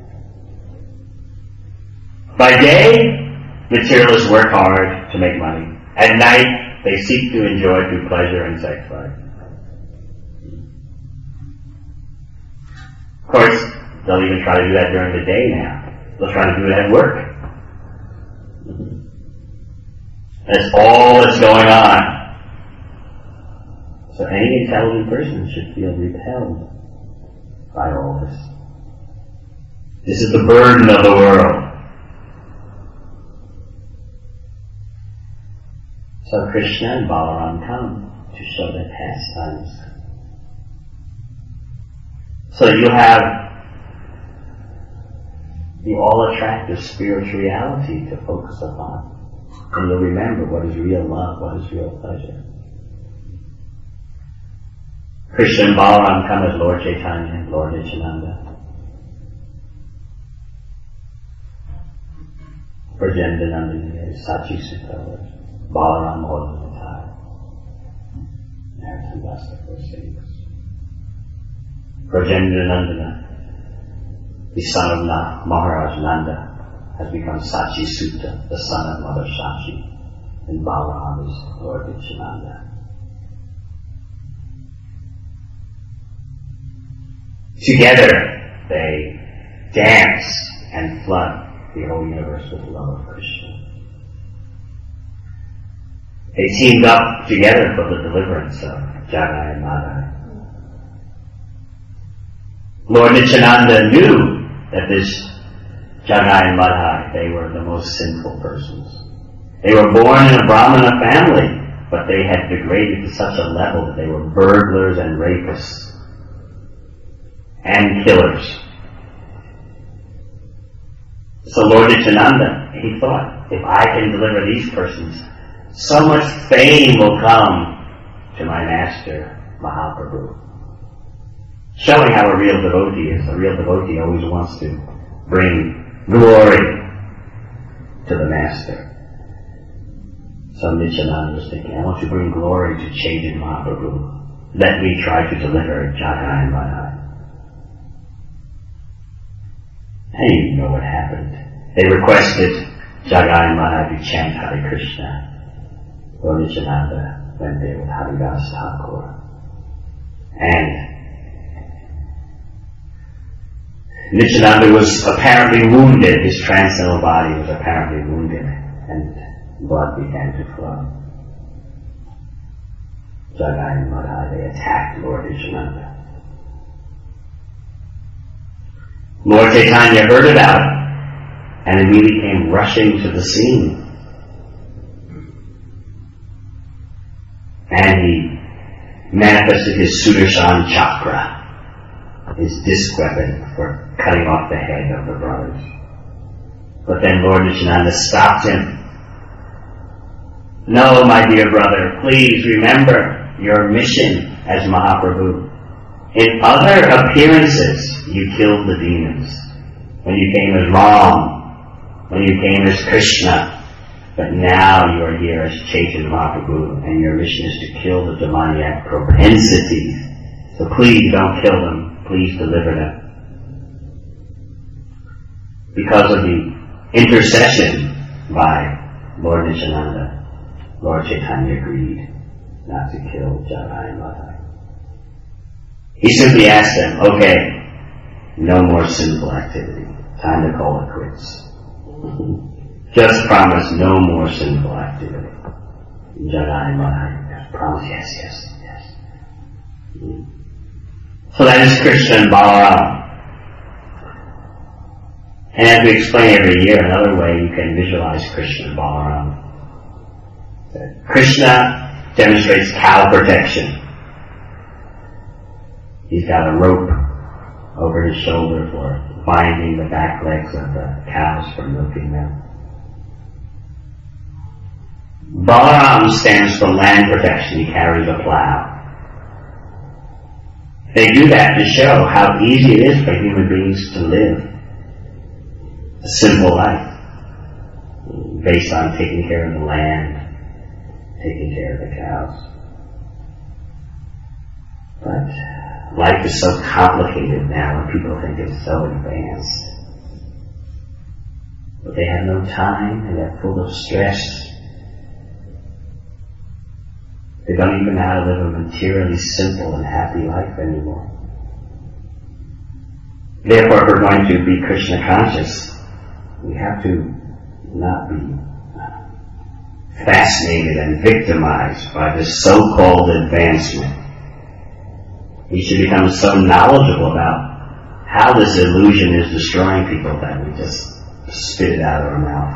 By day, materialists work hard to make money. At night, they seek to enjoy through pleasure and sex life. Of course, they'll even try to do that during the day now. They'll try to do it at work. That's all that's going on. So any intelligent person should feel repelled by all this. This is the burden of the world. So Krishna and Balaram come to show their pastimes. So you have the all-attractive spirituality to focus upon. And you'll remember what is real love, what is real pleasure. Krishna and Balaram come as Lord Chaitanya, Lord Nityananda. Brajendra Nandini, Sachi Sutta, Balaram Holavatai. Narrative Vasta proceeds. Brajendra Nandana, the son of Maharaj Nanda, has become Sachi Sutta, the son of Mother Shachi, and Balaram is Lord Nityananda. Together, they dance and flood the whole universe with the love of Krishna. They teamed up together for the deliverance of Jagai and Madhai. Lord Nityananda knew that this Jagai and Madhai, they were the most sinful persons. They were born in a Brahmana family, but they had degraded to such a level that they were burglars and rapists and killers. So Lord Nityananda, he thought, if I can deliver these persons, so much fame will come to my master, Mahaprabhu. Showing how a real devotee is. A real devotee always wants to bring glory to the master. So Nityananda was thinking, I want to bring glory to Chaitanya Mahaprabhu. Let me try to deliver Jagai and Madhai. And you know what happened. They requested Jagai and Madhai to chant Hare Krishna. Lord Nityananda went there with Haridas Thakur. And Nityananda was apparently wounded. His transcendental body was apparently wounded. And blood began to flow. Jagai and Madhai, they attacked Lord Nityananda. Lord Chaitanya heard about it, and immediately came rushing to the scene. And he manifested his Sudarshan Chakra, his disc weapon for cutting off the head of the brothers. But then Lord Nityananda stopped him. No, my dear brother, please remember your mission as Mahaprabhu. In other appearances, you killed the demons. When you came as Ram, when you came as Krishna, but now you are here as Chaitanya Mahaprabhu, and your mission is to kill the demoniac propensities. So please don't kill them. Please deliver them. Because of the intercession by Lord Nityananda, Lord Chaitanya agreed not to kill Jagai and Madhai. He simply asked them, okay, no more sinful activity. Time to call it quits. Just promise no more sinful activity. Jagai and Madhai promise, yes. So that is Krishna and Balaram. And as we explain every year, another way you can visualize Krishna and Balaram. Krishna demonstrates cow protection. He's got a rope over his shoulder for binding the back legs of the cows from milking them. Balaram stands for land protection. He carries a plow. They do that to show how easy it is for human beings to live a simple life based on taking care of the land, taking care of the cows. But life is so complicated now and people think it's so advanced. But they have no time and they're full of stress. They don't even know how to live a materially simple and happy life anymore. Therefore, if we're going to be Krishna conscious, we have to not be fascinated and victimized by this so-called advancement. We should become so knowledgeable about how this illusion is destroying people that we just spit it out of our mouth.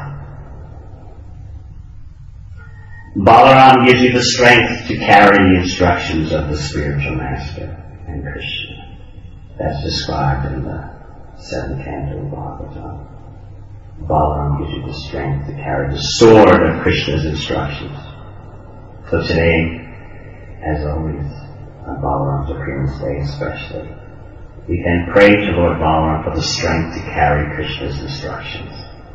Balaram gives you the strength to carry the instructions of the spiritual master and Krishna. That's described in the 7th canto of Bhagavatam. Balaram gives you the strength to carry the sword of Krishna's instructions. So today, as always, on Balaram's appearance day especially, we can pray to Lord Balaram for the strength to carry Krishna's instructions.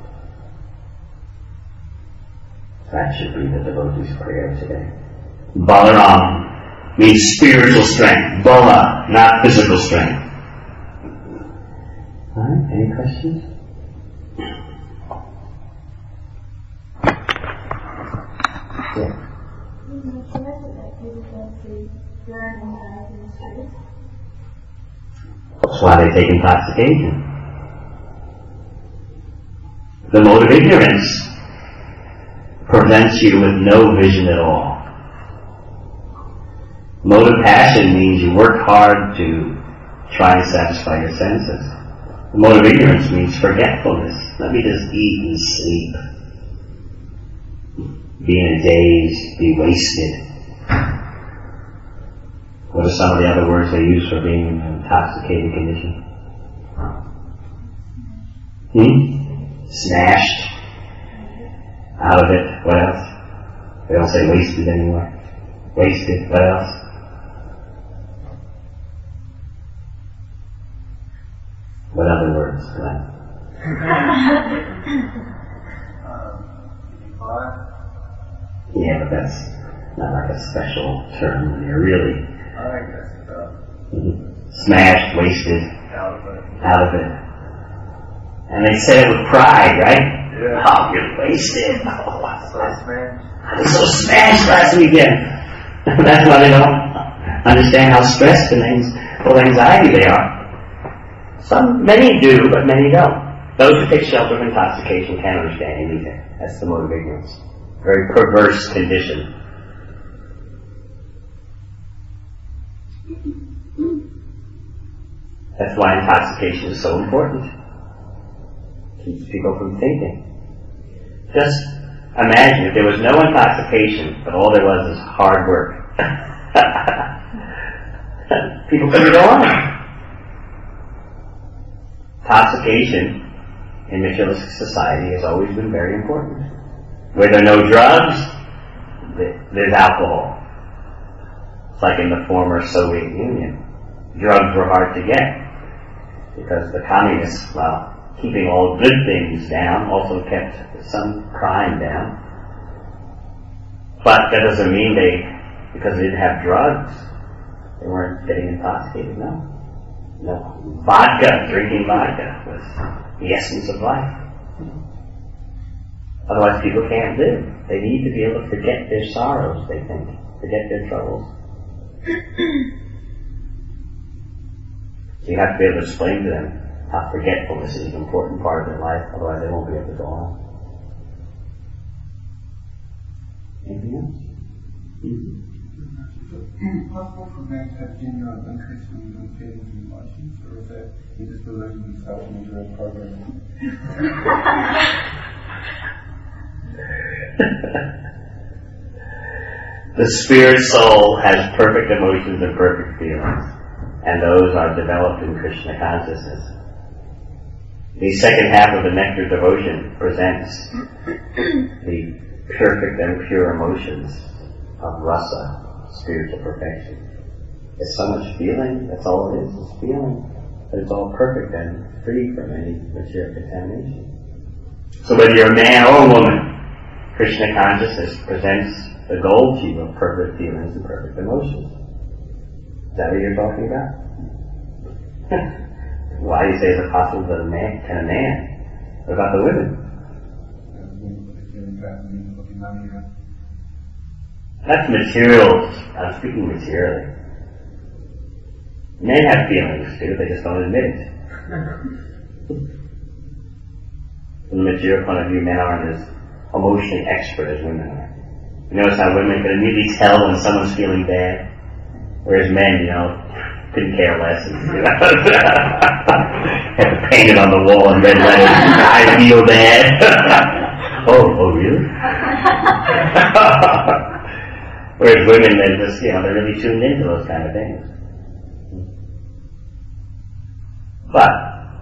That should be the devotee's prayer today. Balaram means spiritual strength. Bala, not physical strength. Alright, any questions? Yeah. That's why they take intoxication. The mode of ignorance prevents you with no vision at all. Mode of passion means you work hard to try and satisfy your senses. The mode of ignorance means forgetfulness. Let me just eat and sleep. Be in a daze, be wasted. What are some of the other words they use for being in an intoxicated condition? Smashed. Out of it. What else? They don't say wasted anymore. Wasted. What else? What other words, Glenn? Yeah, but that's not like a special term when you're really smashed, wasted, out of it. And they say it with pride, right? Yeah. Oh, you're wasted. Oh, I'm so smashed last weekend. That's why they don't understand how stressed and full of anxiety they are. Many do, but many don't. Those who take shelter of intoxication can't understand anything. That's the mode of ignorance. Very perverse condition. That's why intoxication is so important. It keeps people from thinking. Just imagine if there was no intoxication, but all there was is hard work. People couldn't go on. Intoxication in materialistic society has always been very important. Where there are no drugs, there's alcohol. It's like in the former Soviet Union. Drugs were hard to get because the communists, while keeping all good things down, also kept some crime down. But that doesn't mean because they didn't have drugs, they weren't getting intoxicated, no. Drinking vodka was the essence of life. Otherwise people can't live. They need to be able to forget their sorrows, they think. Forget their troubles. So you have to be able to explain to them how forgetfulness is an important part of their life, otherwise they won't be able to go on. Anything else? Mm-hmm. Possible for man to have genuine unquestioning feelings and emotions, or is that he just believes himself into a program? The spirit soul has perfect emotions and perfect feelings, and those are developed in Krishna consciousness. The second half of the Nectar Devotion presents the perfect and pure emotions of rasa, spiritual perfection. It's so much feeling, that's all it is, it's feeling. But it's all perfect and free from any material contamination. So whether you're a man or a woman, Krishna consciousness presents the goal to you of perfect feelings and perfect emotions. Is that what you're talking about? Why do you say it's possible that a man can a man? What about the women? That's material. I'm speaking materially. Men have feelings too, they just don't admit it. From the material point of view, men aren't as emotionally expert as women are. You notice how women can immediately tell when someone's feeling bad, whereas men, couldn't care less. Had to paint it on the wall in red letters. I feel bad. Oh, really? Whereas women, then just, they're really tuned into those kind of things. But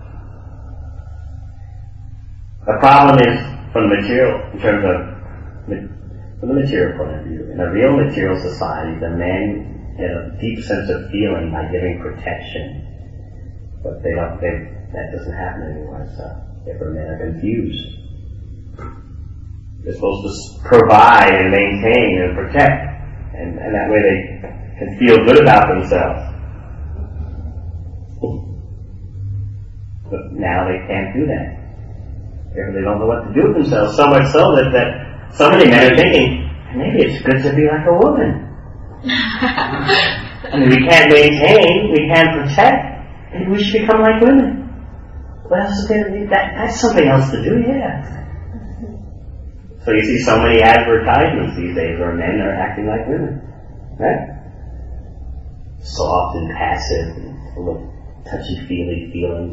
the problem is from the material, in terms of from the material point of view. In a real material society, the men had a deep sense of feeling by giving protection, but that doesn't happen anymore. So therefore, men are confused. They're supposed to provide and maintain and protect, and that way they can feel good about themselves. But now they can't do that. Therefore, they don't know what to do with themselves. So much so that so many men are thinking, maybe it's good to be like a woman. I mean, we can't maintain, we can't protect, maybe we should become like women. What else is there to do? That's something else to do, yeah. So you see so many advertisements these days where men are acting like women. Right? Soft and passive and full of touchy-feely feelings.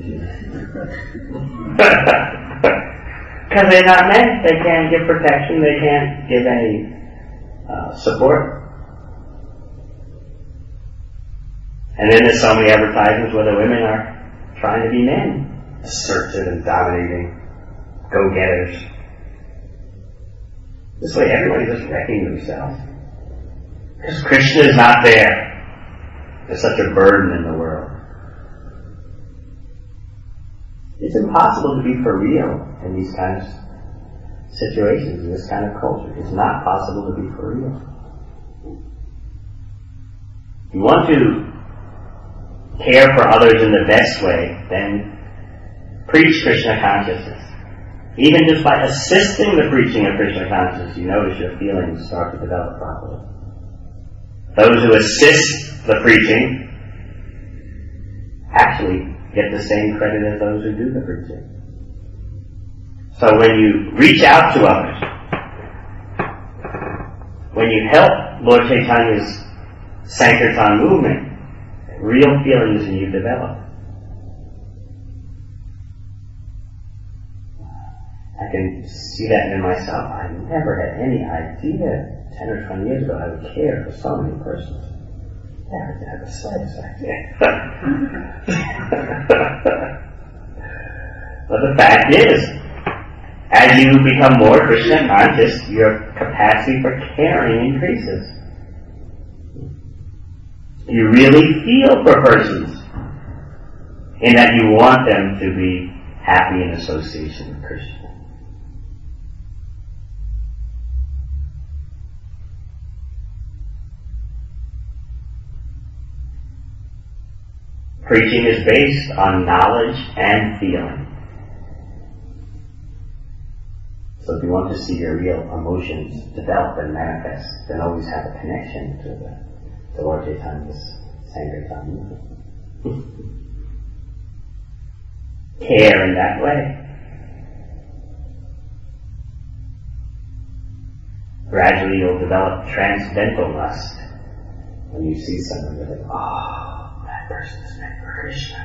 Because they're not men. They can't give protection. They can't give any support. And then there's so many advertisements where the women are trying to be men. Assertive and dominating. Go-getters. This way everybody's just wrecking themselves. Because Krishna is not there. There's such a burden in the world. It's impossible to be for real in these kinds of situations, in this kind of culture. It's not possible to be for real. If you want to care for others in the best way, then preach Krishna consciousness. Even just by assisting the preaching of Krishna consciousness, you notice your feelings start to develop properly. Those who assist the preaching actually get the same credit as those who do the preaching. So when you reach out to others, when you help Lord Chaitanya's Sankirtan movement, real feelings in you develop. I can see that in myself. I never had any idea 10 or 20 years ago I would care for so many persons. Never had the slightest idea. But the fact is, as you become more Krishna conscious, your capacity for caring increases. You really feel for persons in that you want them to be happy in association with Krishna. Preaching is based on knowledge and feeling. So if you want to see your real emotions develop and manifest, then always have a connection to the Lord Chaitanya's Sankirtan movement. Care in that way. Gradually you'll develop transcendental lust. When you see someone, you're like, oh, that person is meant for Krishna.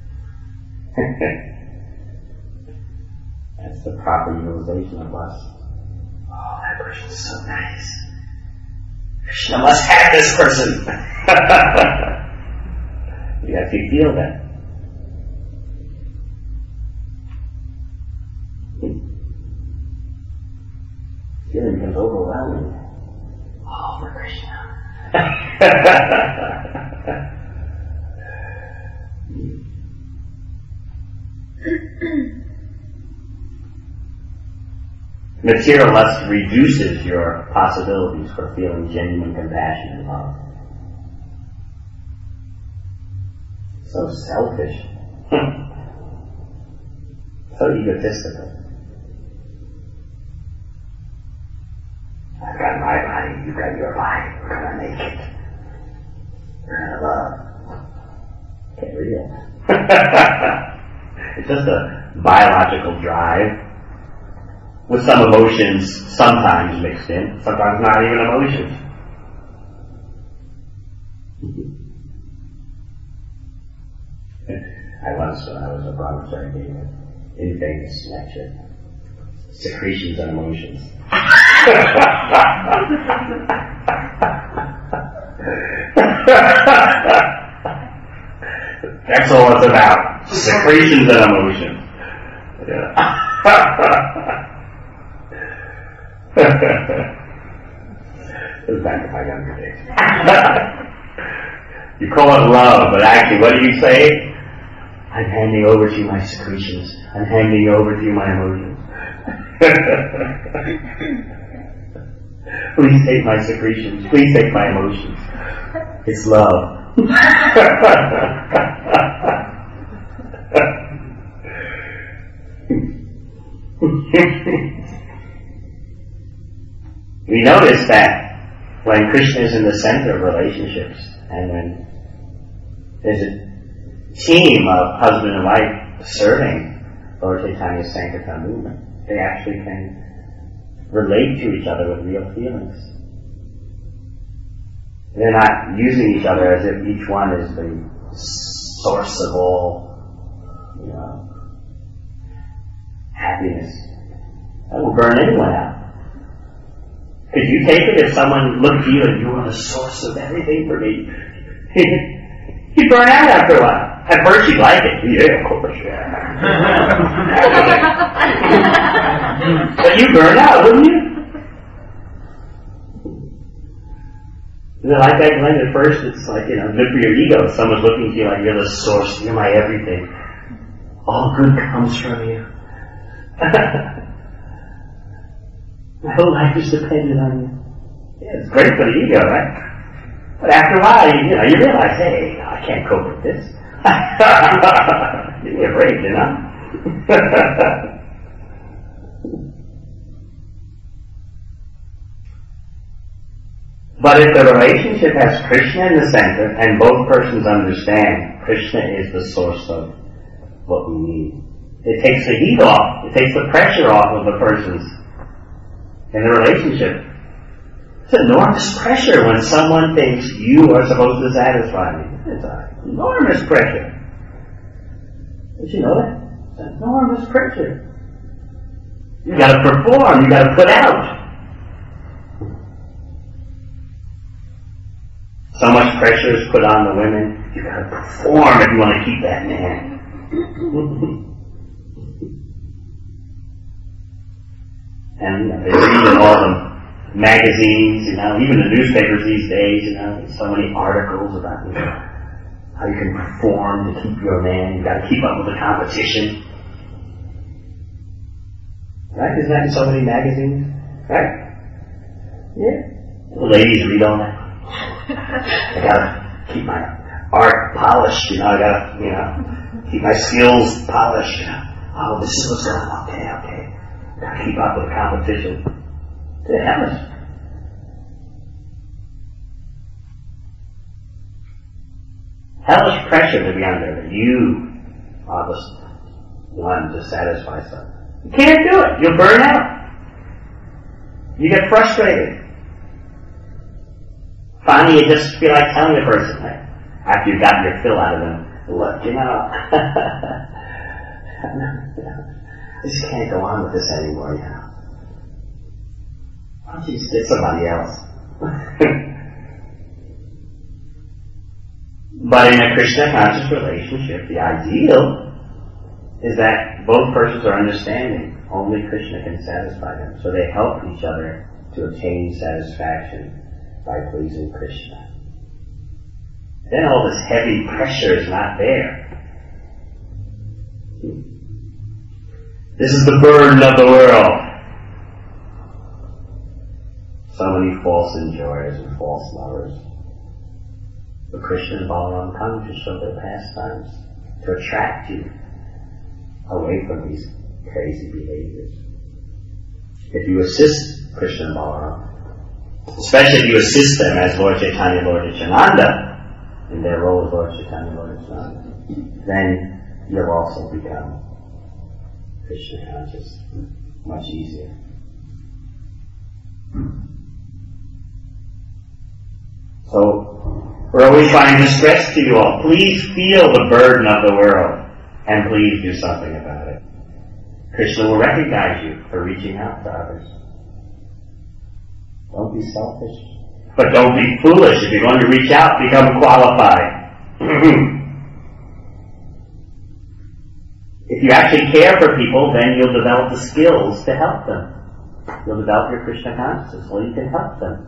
That's the proper utilization of lust. Oh, that person is so nice. Krishna must have this person. You actually feel that. Feeling becomes overwhelming. Oh, for Krishna. Material lust reduces your possibilities for feeling genuine compassion and love. So selfish. So egotistical. I've got my body, you've got your body, we're gonna make it. We're gonna love. Get real. It's just a biological drive with some emotions sometimes mixed in, sometimes not even emotions. I once, when I was a brahmachari, gave an infamous lecture, Secretions and Emotions. That's all it's about. Secretions and emotions. Yeah. It was back in my younger days. You call it love, but actually, what do you say? I'm handing over to you my secretions. I'm handing over to you my emotions. Please take my secretions. Please take my emotions. It's love. We notice that when Krishna is in the center of relationships, and when there's a team of husband and wife serving Lord Chaitanya's Sankirtan movement, they actually can relate to each other with real feelings. They're not using each other as if each one is the source of all, happiness. That will burn anyone out. Could you take it if someone looked at you and you are the source of everything for me? You'd burn out after a while. At first you'd like it. Yeah, of course, yeah. But you burn out, wouldn't you? Is it like that, Glenn? At first it's like, good for your ego. Someone's looking at you like you're the source, you're my everything. All good comes from you. My whole life is dependent on you. Yeah, it's great for the ego, right? But after a while, you realize, hey, I can't cope with this. Give me a break, But if the relationship has Krishna in the center, and both persons understand Krishna is the source of what we need, it takes the heat off, it takes the pressure off of the persons in the relationship. It's enormous pressure when someone thinks you are supposed to satisfy me. It's enormous pressure. Did you know that? It's enormous pressure. You gotta perform, you gotta put out. So much pressure is put on the women, you gotta perform if you want to keep that man. And they read in all the magazines, even the newspapers these days, so many articles about, how you can perform to keep your man. You've got to keep up with the competition. Right? Isn't that in so many magazines? Right? Yeah. The ladies read all that. I gotta keep my art polished, I gotta, keep my skills polished. Oh, this is what's going on. Okay. Gotta keep up with the competition. It's hellish. Hellish pressure to be under that you are the one to satisfy something. You can't do it. You'll burn out. You get frustrated. Finally, you just feel like telling the person, like, after you've gotten your fill out of them, look, you know, I just can't go on with this anymore, you know. Why don't you just get somebody else? But in a Krishna conscious relationship, the ideal is that both persons are understanding. Only Krishna can satisfy them. So they help each other to attain satisfaction by pleasing Krishna. Then all this heavy pressure is not there. This is the burden of the world. So many false enjoyers and false lovers. But Krishna and Balaram come to show their pastimes, to attract you away from these crazy behaviors. If you assist Krishna and Balaram, especially if you assist them as Lord Chaitanya, Lord Nityananda, in their role as Lord Chaitanya, Lord Nityananda, then you'll also become Krishna conscious much easier. So, we're always trying to stress to you all, please feel the burden of the world, and please do something about it. Krishna will recognize you for reaching out to others. Don't be selfish. But don't be foolish. If you're going to reach out, become qualified. If you actually care for people, then you'll develop the skills to help them. You'll develop your Krishna consciousness so you can help them.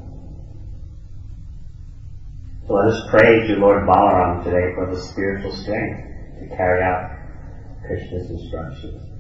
So let us pray to Lord Balaram today for the spiritual strength to carry out Krishna's instructions.